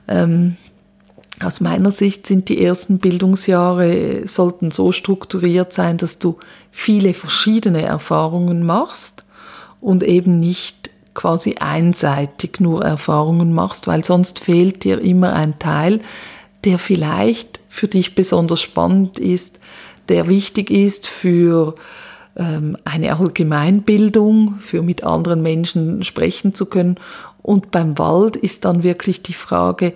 S2: Aus meiner Sicht sind die ersten Bildungsjahre sollten so strukturiert sein, dass du viele verschiedene Erfahrungen machst und eben nicht quasi einseitig nur Erfahrungen machst, weil sonst fehlt dir immer ein Teil, der vielleicht für dich besonders spannend ist, der wichtig ist für eine Allgemeinbildung, für mit anderen Menschen sprechen zu können. Und beim Wald ist dann wirklich die Frage,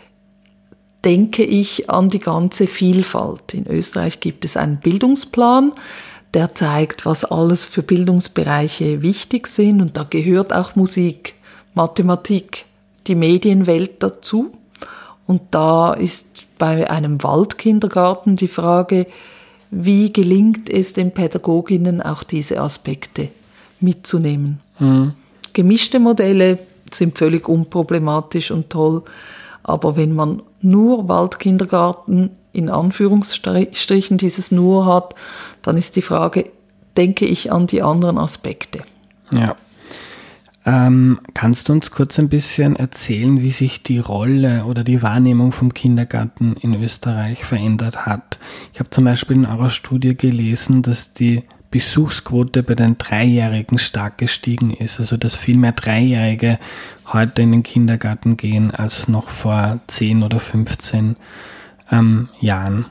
S2: denke ich an die ganze Vielfalt. In Österreich gibt es einen Bildungsplan, der zeigt, was alles für Bildungsbereiche wichtig sind. Und da gehört auch Musik, Mathematik, die Medienwelt dazu. Und da ist bei einem Waldkindergarten die Frage, wie gelingt es den Pädagoginnen, auch diese Aspekte mitzunehmen. Gemischte Modelle sind völlig unproblematisch und toll, aber wenn man nur Waldkindergarten in Anführungsstrichen dieses nur hat, dann ist die Frage, denke ich an die anderen Aspekte.
S1: Ja. Kannst du uns kurz ein bisschen erzählen, wie sich die Rolle oder die Wahrnehmung vom Kindergarten in Österreich verändert hat? Ich habe zum Beispiel in eurer Studie gelesen, dass die Besuchsquote bei den Dreijährigen stark gestiegen ist. Also dass viel mehr Dreijährige heute in den Kindergarten gehen als noch vor 10 oder 15 Jahren.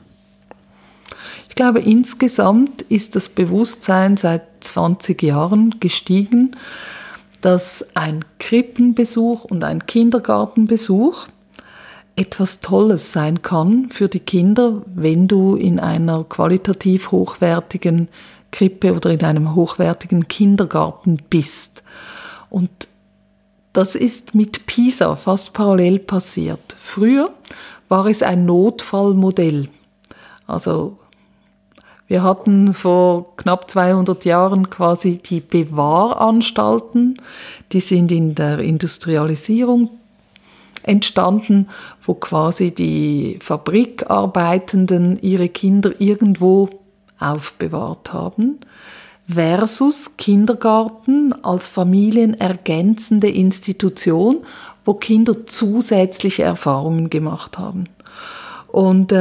S2: Ich glaube, insgesamt ist das Bewusstsein seit 20 Jahren gestiegen, dass ein Krippenbesuch und ein Kindergartenbesuch etwas Tolles sein kann für die Kinder, wenn du in einer qualitativ hochwertigen Krippe oder in einem hochwertigen Kindergarten bist. Und das ist mit PISA fast parallel passiert. Früher war es ein Notfallmodell. Also wir hatten vor knapp 200 Jahren quasi die Bewahranstalten, die sind in der Industrialisierung entstanden, wo quasi die Fabrikarbeitenden ihre Kinder irgendwo aufbewahrt haben, versus Kindergarten als familienergänzende Institution, wo Kinder zusätzliche Erfahrungen gemacht haben. Und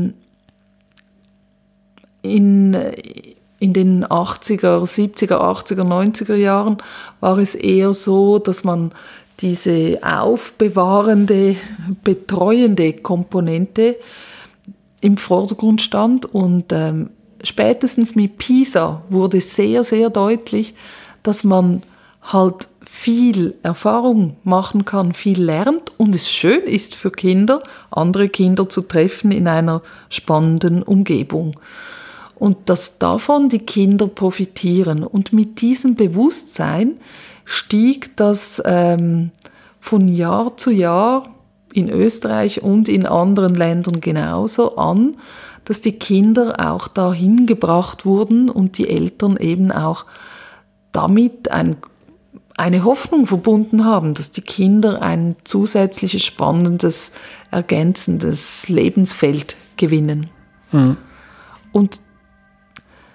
S2: in den 80er, 70er, 80er, 90er Jahren war es eher so, dass man diese aufbewahrende, betreuende Komponente im Vordergrund stand und spätestens mit PISA wurde sehr, sehr deutlich, dass man halt viel Erfahrung machen kann, viel lernt und es schön ist für Kinder, andere Kinder zu treffen in einer spannenden Umgebung. Und dass davon die Kinder profitieren. Und mit diesem Bewusstsein stieg das von Jahr zu Jahr in Österreich und in anderen Ländern genauso an, dass die Kinder auch dahin gebracht wurden und die Eltern eben auch damit eine Hoffnung verbunden haben, dass die Kinder ein zusätzliches, spannendes, ergänzendes Lebensfeld gewinnen. Und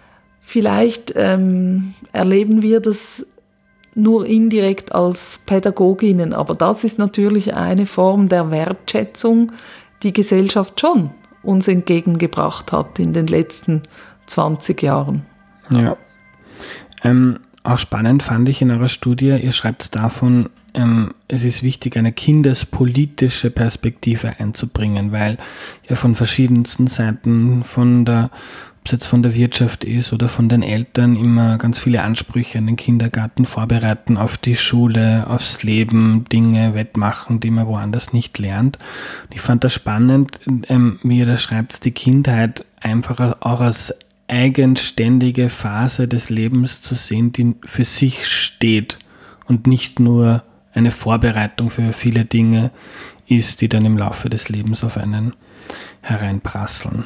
S2: Vielleicht erleben wir das nur indirekt als Pädagoginnen, aber das ist natürlich eine Form der Wertschätzung, die Gesellschaft schon uns entgegengebracht hat in den letzten 20 Jahren.
S1: Ja. Auch spannend fand ich in eurer Studie, ihr schreibt davon, es ist wichtig, eine kindespolitische Perspektive einzubringen, weil ja von verschiedensten Seiten, ob es jetzt von der Wirtschaft ist oder von den Eltern, immer ganz viele Ansprüche an den Kindergarten vorbereiten, auf die Schule, aufs Leben, Dinge wettmachen, die man woanders nicht lernt. Und ich fand das spannend, wie ihr da schreibt, die Kindheit einfach auch als eigenständige Phase des Lebens zu sehen, die für sich steht und nicht nur eine Vorbereitung für viele Dinge ist, die dann im Laufe des Lebens auf einen hereinprasseln.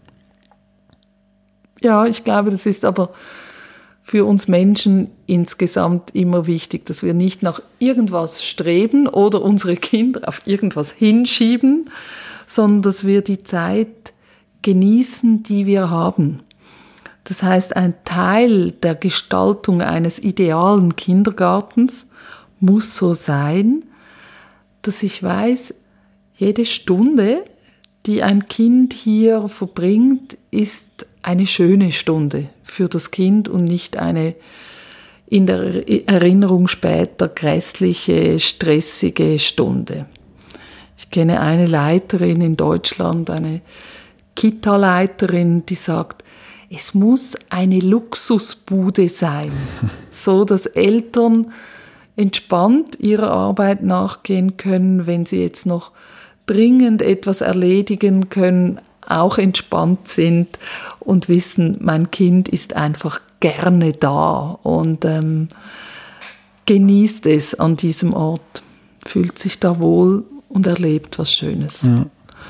S2: Ja, ich glaube, das ist aber für uns Menschen insgesamt immer wichtig, dass wir nicht nach irgendwas streben oder unsere Kinder auf irgendwas hinschieben, sondern dass wir die Zeit genießen, die wir haben. Das heißt, ein Teil der Gestaltung eines idealen Kindergartens muss so sein, dass ich weiß, jede Stunde, die ein Kind hier verbringt, ist eine schöne Stunde für das Kind und nicht eine in der Erinnerung später grässliche, stressige Stunde. Ich kenne eine Leiterin in Deutschland, eine Kita-Leiterin, die sagt, es muss eine Luxusbude sein, so dass Eltern entspannt ihrer Arbeit nachgehen können, wenn sie jetzt noch dringend etwas erledigen können, auch entspannt sind und wissen, mein Kind ist einfach gerne da und genießt es an diesem Ort, fühlt sich da wohl und erlebt was Schönes. Ja.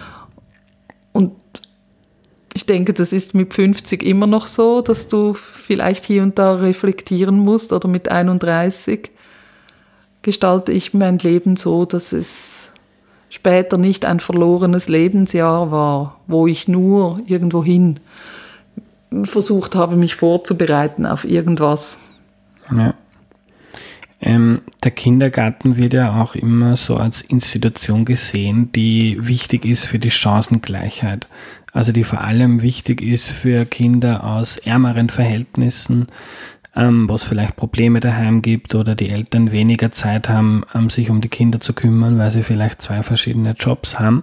S2: Und ich denke, das ist mit 50 immer noch so, dass du vielleicht hier und da reflektieren musst, oder mit 31 gestalte ich mein Leben so, dass es später nicht ein verlorenes Lebensjahr war, wo ich nur irgendwohin versucht habe, mich vorzubereiten auf irgendwas.
S1: Ja. Der Kindergarten wird ja auch immer so als Institution gesehen, die wichtig ist für die Chancengleichheit. Also die vor allem wichtig ist für Kinder aus ärmeren Verhältnissen, wo es vielleicht Probleme daheim gibt oder die Eltern weniger Zeit haben, sich um die Kinder zu kümmern, weil sie vielleicht 2 verschiedene Jobs haben.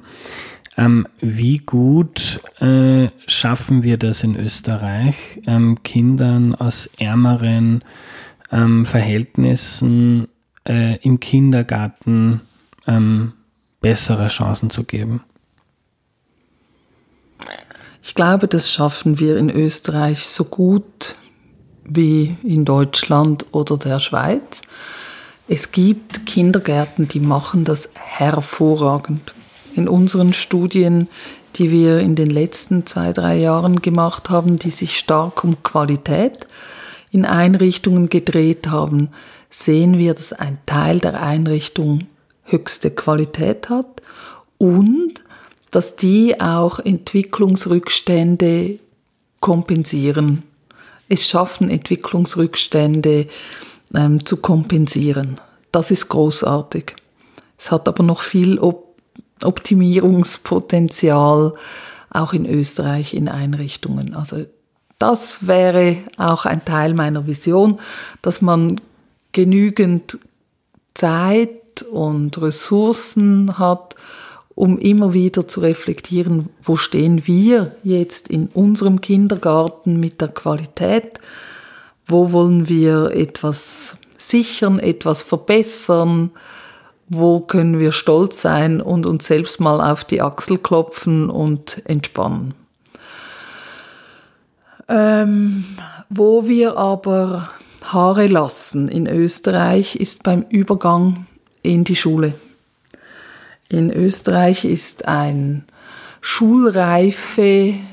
S1: Wie gut schaffen wir das in Österreich, Kindern aus ärmeren Verhältnissen im Kindergarten bessere Chancen zu geben?
S2: Ich glaube, das schaffen wir in Österreich so gut wie in Deutschland oder der Schweiz. Es gibt Kindergärten, die machen das hervorragend. In unseren Studien, die wir in den letzten 2-3 Jahren gemacht haben, die sich stark um Qualität in Einrichtungen gedreht haben, sehen wir, dass ein Teil der Einrichtung höchste Qualität hat und dass die auch Entwicklungsrückstände kompensieren. Es schaffen, Entwicklungsrückstände zu kompensieren. Das ist großartig. Es hat aber noch viel Optimierungspotenzial, auch in Österreich in Einrichtungen. Also das wäre auch ein Teil meiner Vision, dass man genügend Zeit und Ressourcen hat, um immer wieder zu reflektieren, wo stehen wir jetzt in unserem Kindergarten mit der Qualität, wo wollen wir etwas sichern, etwas verbessern, wo können wir stolz sein und uns selbst mal auf die Achsel klopfen und entspannen. Wo wir aber Haare lassen in Österreich ist beim Übergang in die Schule. In Österreich ist eine Schulreife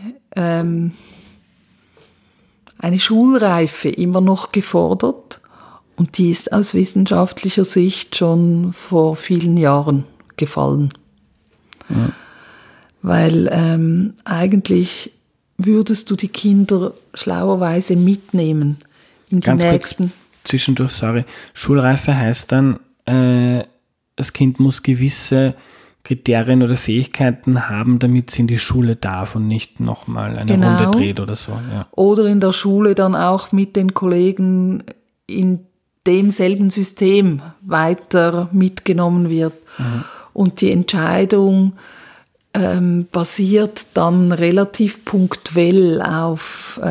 S2: immer noch gefordert und die ist aus wissenschaftlicher Sicht schon vor vielen Jahren gefallen. Ja. Weil eigentlich würdest du die Kinder schlauerweise mitnehmen in die
S1: Ganz
S2: nächsten?
S1: Kurz zwischendurch, sorry. Schulreife heißt dann, das Kind muss gewisse Kriterien oder Fähigkeiten haben, damit sie in die Schule darf und nicht nochmal eine Runde dreht oder so. Ja.
S2: Oder in der Schule dann auch mit den Kollegen in demselben System weiter mitgenommen wird. Und die Entscheidung basiert dann relativ punktuell auf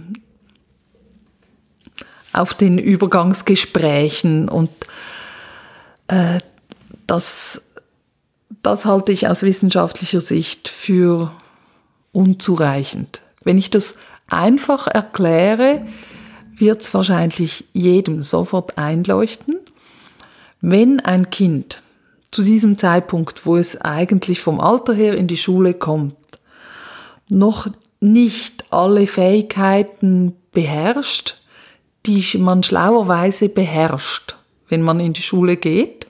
S2: den Übergangsgesprächen. Und das halte ich aus wissenschaftlicher Sicht für unzureichend. Wenn ich das einfach erkläre, wird es wahrscheinlich jedem sofort einleuchten. Wenn ein Kind zu diesem Zeitpunkt, wo es eigentlich vom Alter her in die Schule kommt, noch nicht alle Fähigkeiten beherrscht, die man schlauerweise beherrscht, wenn man in die Schule geht,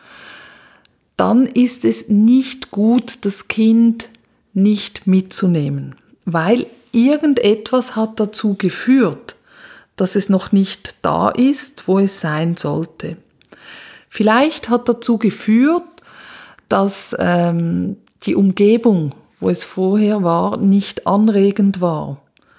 S2: dann ist es nicht gut, das Kind nicht mitzunehmen, weil irgendetwas hat dazu geführt, dass es noch nicht da ist, wo es sein sollte. Vielleicht hat dazu geführt, dass die Umgebung, wo es vorher war, nicht anregend war,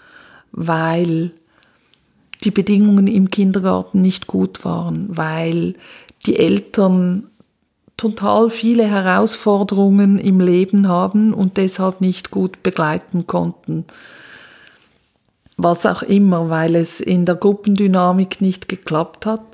S2: weil die Bedingungen im Kindergarten nicht gut waren, weil die Eltern total viele Herausforderungen im Leben haben und deshalb nicht gut begleiten konnten. Was auch immer, weil es in der Gruppendynamik nicht geklappt hat.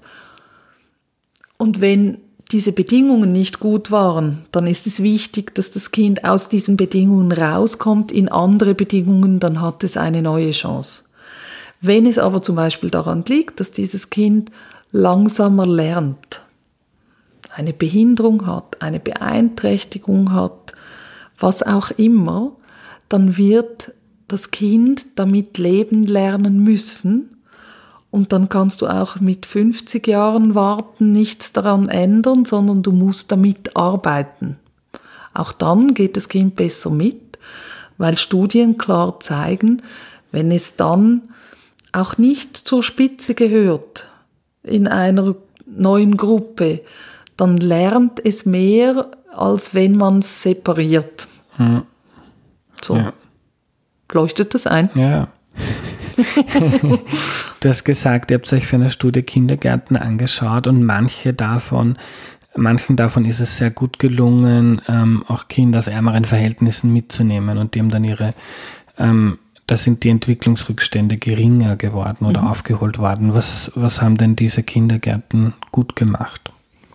S2: Und wenn diese Bedingungen nicht gut waren, dann ist es wichtig, dass das Kind aus diesen Bedingungen rauskommt in andere Bedingungen, dann hat es eine neue Chance. Wenn es aber zum Beispiel daran liegt, dass dieses Kind langsamer lernt, eine Behinderung hat, eine Beeinträchtigung hat, was auch immer, dann wird das Kind damit leben lernen müssen. Und dann kannst du auch mit 50 Jahren warten, nichts daran ändern, sondern du musst damit arbeiten. Auch dann geht das Kind besser mit, weil Studien klar zeigen, wenn es dann auch nicht zur Spitze gehört in einer neuen Gruppe, dann lernt es mehr, als wenn man es separiert. So. Ja. Leuchtet das ein?
S1: Ja. Du hast gesagt, ihr habt euch für eine Studie Kindergärten angeschaut und manchen davon ist es sehr gut gelungen, auch Kinder aus ärmeren Verhältnissen mitzunehmen und die haben dann da sind die Entwicklungsrückstände geringer geworden oder aufgeholt worden. Was haben denn diese Kindergärten gut gemacht?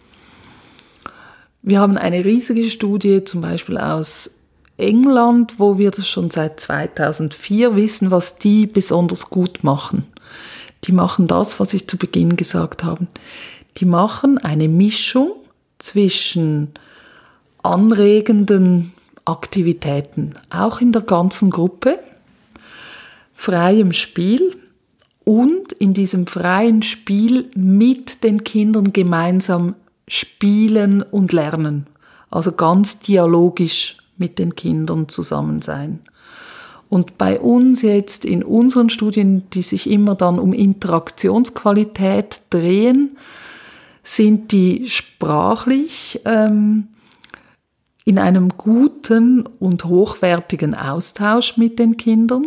S2: Wir haben eine riesige Studie, zum Beispiel aus England, wo wir das schon seit 2004 wissen, was die besonders gut machen. Die machen das, was ich zu Beginn gesagt habe. Die machen eine Mischung zwischen anregenden Aktivitäten, auch in der ganzen Gruppe, freiem Spiel und in diesem freien Spiel mit den Kindern gemeinsam spielen und lernen. Also ganz dialogisch mit den Kindern zusammen sein. Und bei uns jetzt in unseren Studien, die sich immer dann um Interaktionsqualität drehen, sind die sprachlich in einem guten und hochwertigen Austausch mit den Kindern,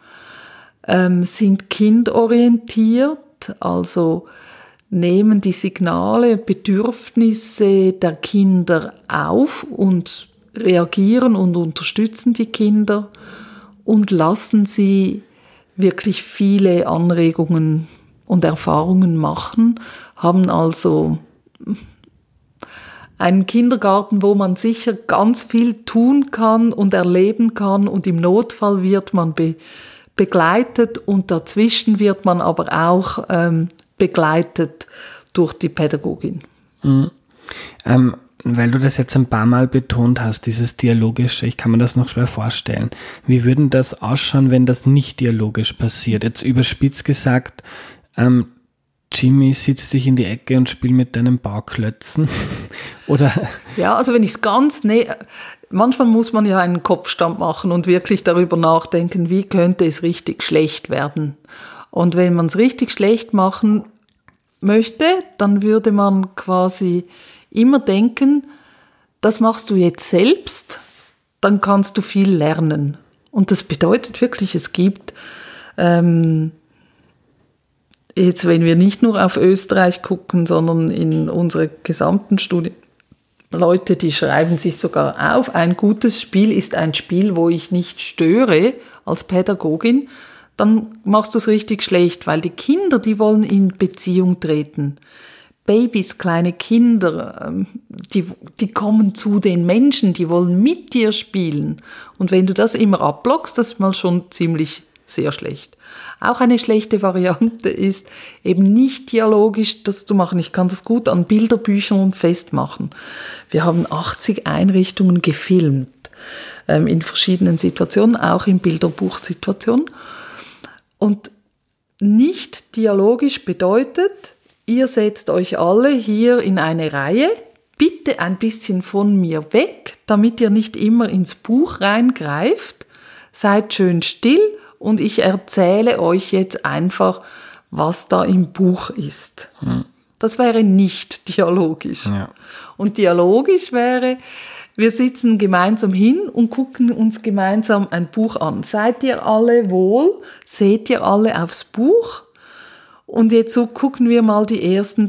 S2: sind kindorientiert, also nehmen die Signale, Bedürfnisse der Kinder auf und reagieren und unterstützen die Kinder und lassen sie wirklich viele Anregungen und Erfahrungen machen, haben also einen Kindergarten, wo man sicher ganz viel tun kann und erleben kann und im Notfall wird man begleitet und dazwischen wird man aber auch begleitet durch die Pädagogin.
S1: Weil du das jetzt ein paar Mal betont hast, dieses Dialogische, ich kann mir das noch schwer vorstellen. Wie würden das ausschauen, wenn das nicht dialogisch passiert? Jetzt überspitzt gesagt, Jimmy, sitzt dich in die Ecke und spiel mit deinen Bauklötzen? Oder?
S2: Ja, also wenn ich es ganz manchmal muss man ja einen Kopfstand machen und wirklich darüber nachdenken, wie könnte es richtig schlecht werden. Und wenn man es richtig schlecht machen möchte, dann würde man quasi immer denken, das machst du jetzt selbst, dann kannst du viel lernen. Und das bedeutet wirklich, es gibt, jetzt wenn wir nicht nur auf Österreich gucken, sondern in unsere gesamten Studien, Leute, die schreiben sich sogar auf, ein gutes Spiel ist ein Spiel, wo ich nicht störe als Pädagogin, dann machst du es richtig schlecht, weil die Kinder, die wollen in Beziehung treten. Babys, kleine Kinder, die kommen zu den Menschen, die wollen mit dir spielen. Und wenn du das immer abblockst, das ist mal schon ziemlich sehr schlecht. Auch eine schlechte Variante ist, eben nicht dialogisch das zu machen. Ich kann das gut an Bilderbüchern festmachen. Wir haben 80 Einrichtungen gefilmt, in verschiedenen Situationen, auch in Bilderbuchsituationen. Und nicht dialogisch bedeutet, ihr setzt euch alle hier in eine Reihe, bitte ein bisschen von mir weg, damit ihr nicht immer ins Buch reingreift. Seid schön still und ich erzähle euch jetzt einfach, was da im Buch ist. Das wäre nicht dialogisch. Ja. Und dialogisch wäre, wir sitzen gemeinsam hin und gucken uns gemeinsam ein Buch an. Seid ihr alle wohl? Seht ihr alle aufs Buch? Und jetzt so gucken wir mal die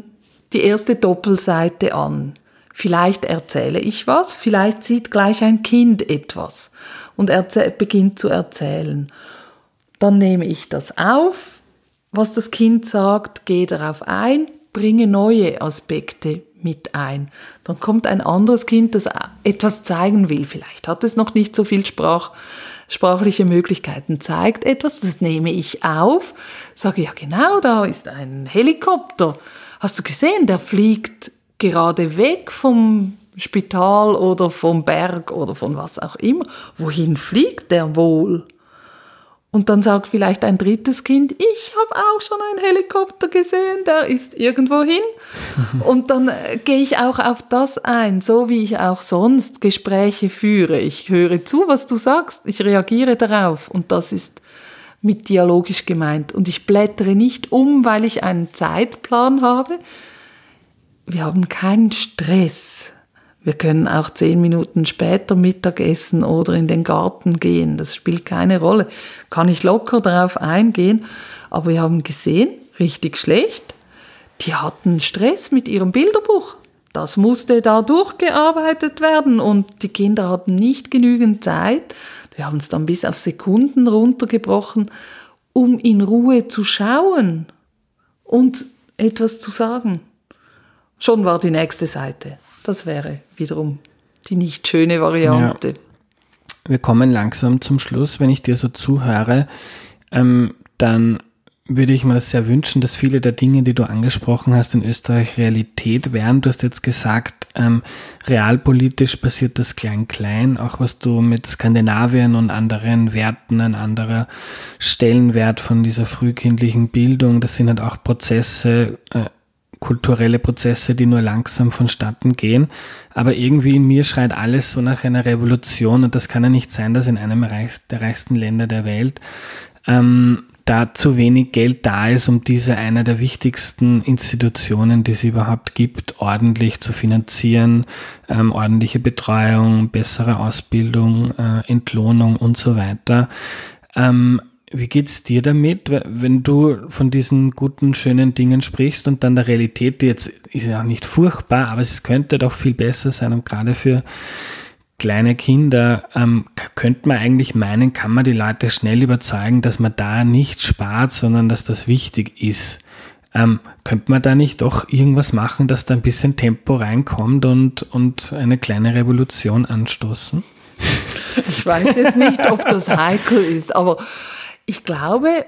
S2: erste Doppelseite an. Vielleicht erzähle ich was, vielleicht sieht gleich ein Kind etwas und beginnt zu erzählen. Dann nehme ich das auf, was das Kind sagt, gehe darauf ein, bringe neue Aspekte mit ein. Dann kommt ein anderes Kind, das etwas zeigen will. Vielleicht hat es noch nicht so viel sprachliche Möglichkeiten, zeigt etwas, das nehme ich auf, sage, ja genau, da ist ein Helikopter. Hast du gesehen, der fliegt gerade weg vom Spital oder vom Berg oder von was auch immer. Wohin fliegt der wohl? Und dann sagt vielleicht ein drittes Kind, ich habe auch schon einen Helikopter gesehen, der ist irgendwo hin. Und dann gehe ich auch auf das ein, so wie ich auch sonst Gespräche führe. Ich höre zu, was du sagst, ich reagiere darauf und das ist mit dialogisch gemeint. Und ich blättere nicht um, weil ich einen Zeitplan habe. Wir haben keinen Stress. Wir können auch 10 Minuten später Mittag essen oder in den Garten gehen. Das spielt keine Rolle. Kann ich locker darauf eingehen. Aber wir haben gesehen, richtig schlecht, die hatten Stress mit ihrem Bilderbuch. Das musste da durchgearbeitet werden und die Kinder hatten nicht genügend Zeit. Wir haben es dann bis auf Sekunden runtergebrochen, um in Ruhe zu schauen und etwas zu sagen. Schon war die nächste Seite. Das wäre wiederum die nicht schöne Variante. Ja.
S1: Wir kommen langsam zum Schluss. Wenn ich dir so zuhöre, dann würde ich mir das sehr wünschen, dass viele der Dinge, die du angesprochen hast, in Österreich Realität wären. Du hast jetzt gesagt, realpolitisch passiert das klein-klein, auch was du mit Skandinavien und anderen Werten, ein anderer Stellenwert von dieser frühkindlichen Bildung, das sind halt auch Prozesse, kulturelle Prozesse, die nur langsam vonstatten gehen. Aber irgendwie in mir schreit alles so nach einer Revolution und das kann ja nicht sein, dass in einem der reichsten Länder der Welt da zu wenig Geld da ist, um diese einer der wichtigsten Institutionen, die es überhaupt gibt, ordentlich zu finanzieren, ordentliche Betreuung, bessere Ausbildung, Entlohnung und so weiter. Wie geht's dir damit, wenn du von diesen guten, schönen Dingen sprichst und dann der Realität, die jetzt ist ja auch nicht furchtbar, aber es könnte doch viel besser sein und gerade für kleine Kinder könnte man eigentlich meinen, kann man die Leute schnell überzeugen, dass man da nicht spart, sondern dass das wichtig ist. Könnte man da nicht doch irgendwas machen, dass da ein bisschen Tempo reinkommt und eine kleine Revolution anstoßen?
S2: Ich weiß jetzt nicht, ob das heikel ist, aber ich glaube,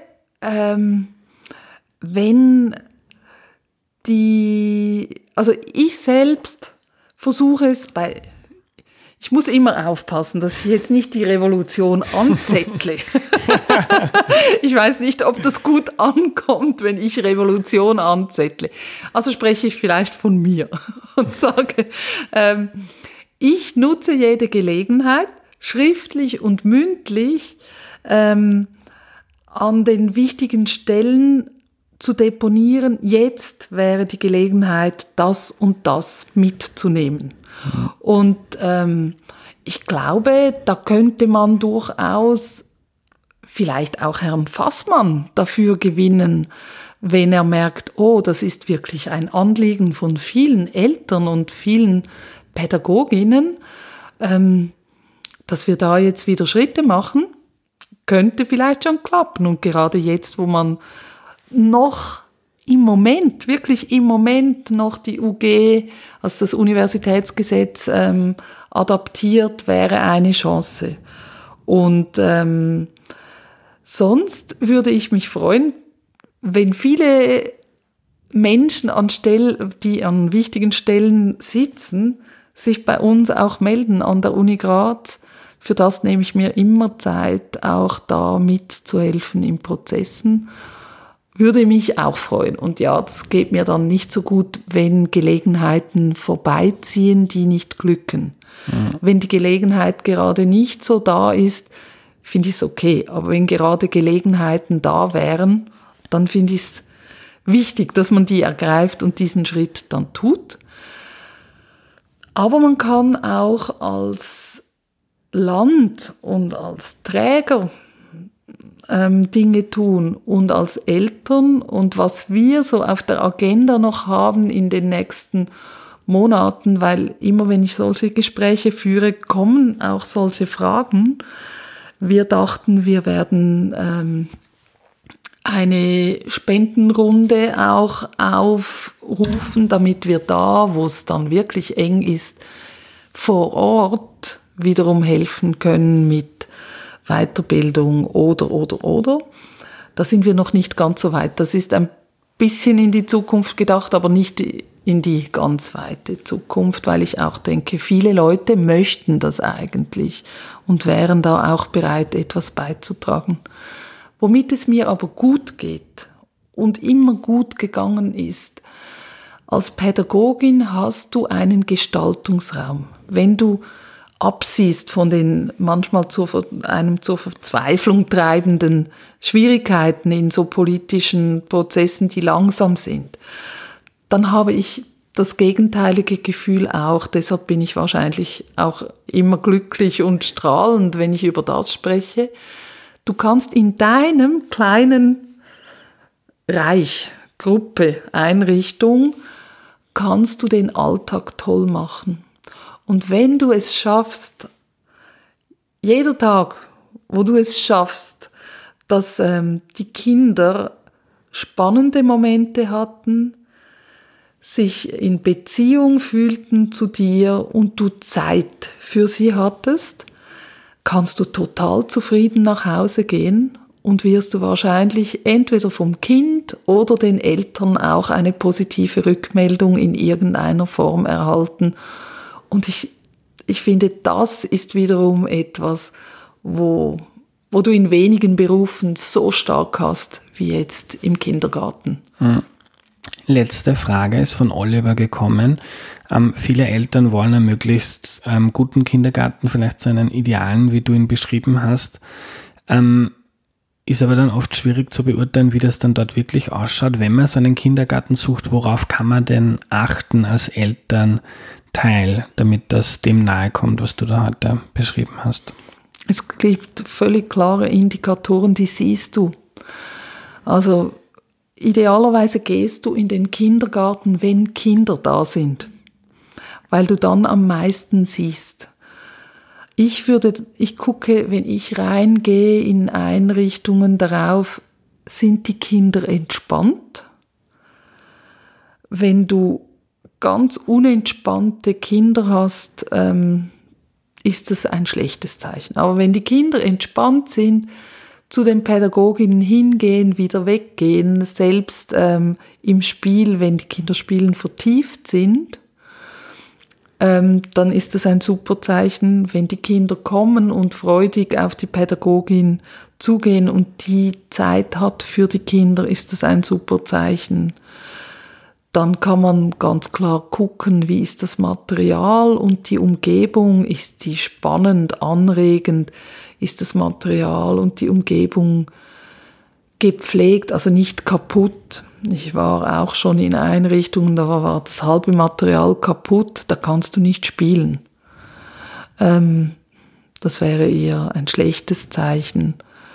S2: also ich selbst versuche es ich muss immer aufpassen, dass ich jetzt nicht die Revolution anzettle. Ich weiß nicht, ob das gut ankommt, wenn ich Revolution anzettle. Also spreche ich vielleicht von mir und sage, Ich nutze jede Gelegenheit, schriftlich und mündlich an den wichtigen Stellen zu deponieren, jetzt wäre die Gelegenheit, das und das mitzunehmen. Und ich glaube, da könnte man durchaus vielleicht auch Herrn Fassmann dafür gewinnen, wenn er merkt, oh, das ist wirklich ein Anliegen von vielen Eltern und vielen Pädagoginnen, dass wir da jetzt wieder Schritte machen, könnte vielleicht schon klappen. Und gerade jetzt, wo man noch wirklich im Moment noch die UG, also das Universitätsgesetz, adaptiert, wäre eine Chance. Und sonst würde ich mich freuen, wenn viele Menschen die an wichtigen Stellen sitzen, sich bei uns auch melden an der Uni Graz. Für das nehme ich mir immer Zeit, auch da mitzuhelfen in Prozessen. Würde mich auch freuen. Und ja, das geht mir dann nicht so gut, wenn Gelegenheiten vorbeiziehen, die nicht glücken. Ja. Wenn die Gelegenheit gerade nicht so da ist, finde ich es okay. Aber wenn gerade Gelegenheiten da wären, dann finde ich es wichtig, dass man die ergreift und diesen Schritt dann tut. Aber man kann auch als Land und als Träger Dinge tun und als Eltern. Und was wir so auf der Agenda noch haben in den nächsten Monaten, weil immer wenn ich solche Gespräche führe, kommen auch solche Fragen. Wir dachten, wir werden eine Spendenrunde auch aufrufen, damit wir da, wo es dann wirklich eng ist, vor Ort wiederum helfen können mit Weiterbildung oder. Da sind wir noch nicht ganz so weit. Das ist ein bisschen in die Zukunft gedacht, aber nicht in die ganz weite Zukunft, weil ich auch denke, viele Leute möchten das eigentlich und wären da auch bereit, etwas beizutragen. Womit es mir aber gut geht und immer gut gegangen ist, als Pädagogin hast du einen Gestaltungsraum. Wenn du absiehst von den manchmal einem zur Verzweiflung treibenden Schwierigkeiten in so politischen Prozessen, die langsam sind, dann habe ich das gegenteilige Gefühl auch. Deshalb bin ich wahrscheinlich auch immer glücklich und strahlend, wenn ich über das spreche. Du kannst in deinem kleinen Reich, Gruppe, Einrichtung, kannst du den Alltag toll machen. Und wenn du es schaffst, jeder Tag, wo du es schaffst, dass die Kinder spannende Momente hatten, sich in Beziehung fühlten zu dir und du Zeit für sie hattest, kannst du total zufrieden nach Hause gehen und wirst du wahrscheinlich entweder vom Kind oder den Eltern auch eine positive Rückmeldung in irgendeiner Form erhalten. Und ich finde, das ist wiederum etwas, wo du in wenigen Berufen so stark hast, wie jetzt im Kindergarten.
S1: Letzte Frage ist von Oliver gekommen. Viele Eltern wollen einen möglichst guten Kindergarten, vielleicht so einen idealen, wie du ihn beschrieben hast. Ist aber dann oft schwierig zu beurteilen, wie das dann dort wirklich ausschaut. Wenn man so einen Kindergarten sucht, worauf kann man denn achten als Elternteil, damit das dem nahe kommt, was du da heute beschrieben hast?
S2: Es gibt völlig klare Indikatoren, die siehst du. Also idealerweise gehst du in den Kindergarten, wenn Kinder da sind, weil du dann am meisten siehst. Ich gucke, wenn ich reingehe in Einrichtungen darauf, sind die Kinder entspannt? Wenn du ganz unentspannte Kinder hast, ist das ein schlechtes Zeichen. Aber wenn die Kinder entspannt sind, zu den Pädagoginnen hingehen, wieder weggehen, selbst im Spiel, wenn die Kinder spielen, vertieft sind, dann ist das ein super Zeichen. Wenn die Kinder kommen und freudig auf die Pädagogin zugehen und die Zeit hat für die Kinder, ist das ein super Zeichen. Dann kann man ganz klar gucken, wie ist das Material und die Umgebung, ist die spannend, anregend, ist das Material und die Umgebung gepflegt, also nicht kaputt. Ich war auch schon in Einrichtungen, da war das halbe Material kaputt, da kannst du nicht spielen. Das wäre eher ein schlechtes Zeichen.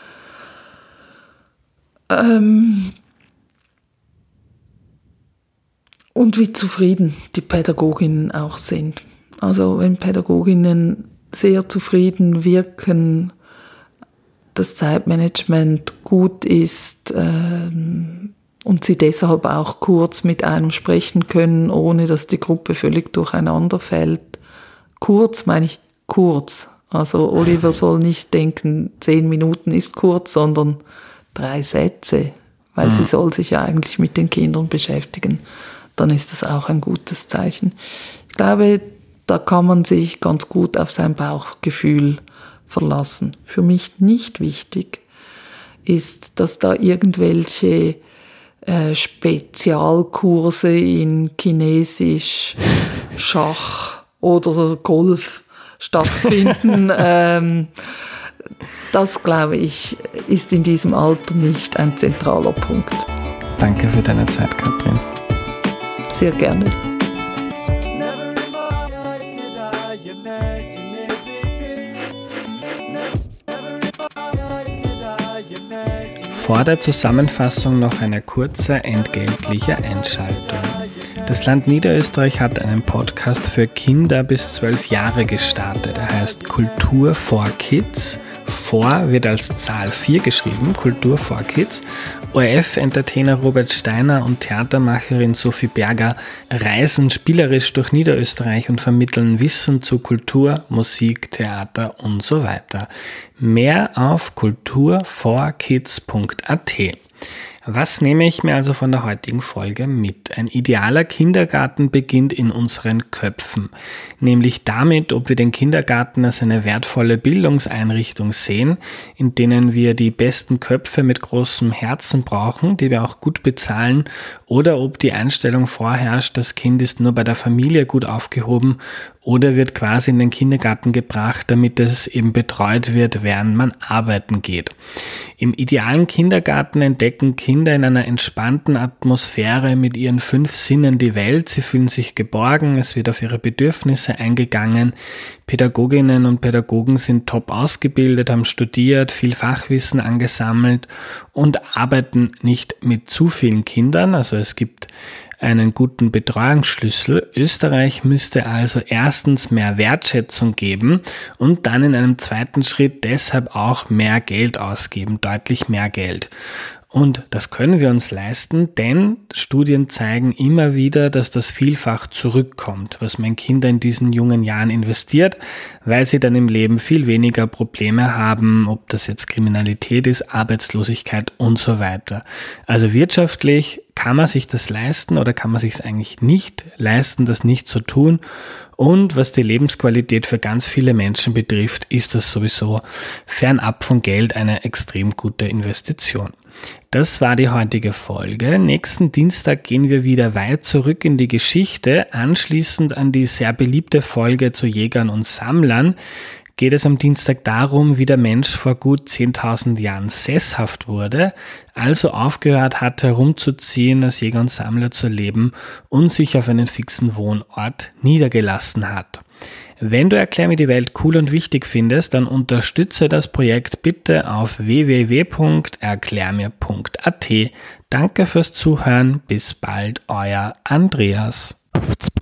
S2: Und wie zufrieden die Pädagoginnen auch sind. Also wenn Pädagoginnen sehr zufrieden wirken, das Zeitmanagement gut ist und sie deshalb auch kurz mit einem sprechen können, ohne dass die Gruppe völlig durcheinander fällt. Kurz meine ich kurz. Also Oliver soll nicht denken, 10 Minuten ist kurz, sondern 3 Sätze, weil sie soll sich ja eigentlich mit den Kindern beschäftigen. Dann ist das auch ein gutes Zeichen. Ich glaube, da kann man sich ganz gut auf sein Bauchgefühl verlassen. Für mich nicht wichtig ist, dass da irgendwelche Spezialkurse in Chinesisch, Schach oder Golf stattfinden. Das, glaube ich, ist in diesem Alter nicht ein zentraler Punkt.
S1: Danke für deine Zeit, Katrin.
S2: Sehr gerne.
S1: Vor der Zusammenfassung noch eine kurze entgeltliche Einschaltung. Das Land Niederösterreich hat einen Podcast für Kinder bis 12 Jahre gestartet. Er heißt Kultur for Kids. Vor wird als Zahl 4 geschrieben, Kultur for Kids. ORF-Entertainer Robert Steiner und Theatermacherin Sophie Berger reisen spielerisch durch Niederösterreich und vermitteln Wissen zu Kultur, Musik, Theater und so weiter. Mehr auf kulturforkids.at. Was nehme ich mir also von der heutigen Folge mit? Ein idealer Kindergarten beginnt in unseren Köpfen, nämlich damit, ob wir den Kindergarten als eine wertvolle Bildungseinrichtung sehen, in denen wir die besten Köpfe mit großem Herzen brauchen, die wir auch gut bezahlen, oder ob die Einstellung vorherrscht, das Kind ist nur bei der Familie gut aufgehoben oder wird quasi in den Kindergarten gebracht, damit es eben betreut wird, während man arbeiten geht. Im idealen Kindergarten entdecken Kinder in einer entspannten Atmosphäre mit ihren 5 Sinnen die Welt. Sie fühlen sich geborgen, es wird auf ihre Bedürfnisse eingegangen. Pädagoginnen und Pädagogen sind top ausgebildet, haben studiert, viel Fachwissen angesammelt und arbeiten nicht mit zu vielen Kindern. Also es gibt einen guten Betreuungsschlüssel. Österreich müsste also erstens mehr Wertschätzung geben und dann in einem zweiten Schritt deshalb auch mehr Geld ausgeben, deutlich mehr Geld. Und das können wir uns leisten, denn Studien zeigen immer wieder, dass das vielfach zurückkommt, was mein Kinder in diesen jungen Jahren investiert, weil sie dann im Leben viel weniger Probleme haben, ob das jetzt Kriminalität ist, Arbeitslosigkeit und so weiter. Also wirtschaftlich kann man sich das leisten oder kann man sich es eigentlich nicht leisten, das nicht zu tun. Und was die Lebensqualität für ganz viele Menschen betrifft, ist das sowieso fernab von Geld eine extrem gute Investition. Das war die heutige Folge. Nächsten Dienstag gehen wir wieder weit zurück in die Geschichte. Anschließend an die sehr beliebte Folge zu Jägern und Sammlern geht es am Dienstag darum, wie der Mensch vor gut 10.000 Jahren sesshaft wurde, also aufgehört hat, herumzuziehen, als Jäger und Sammler zu leben und sich auf einen fixen Wohnort niedergelassen hat. Wenn du Erklär mir die Welt cool und wichtig findest, dann unterstütze das Projekt bitte auf www.erklärmir.at. Danke fürs Zuhören, bis bald, euer Andreas.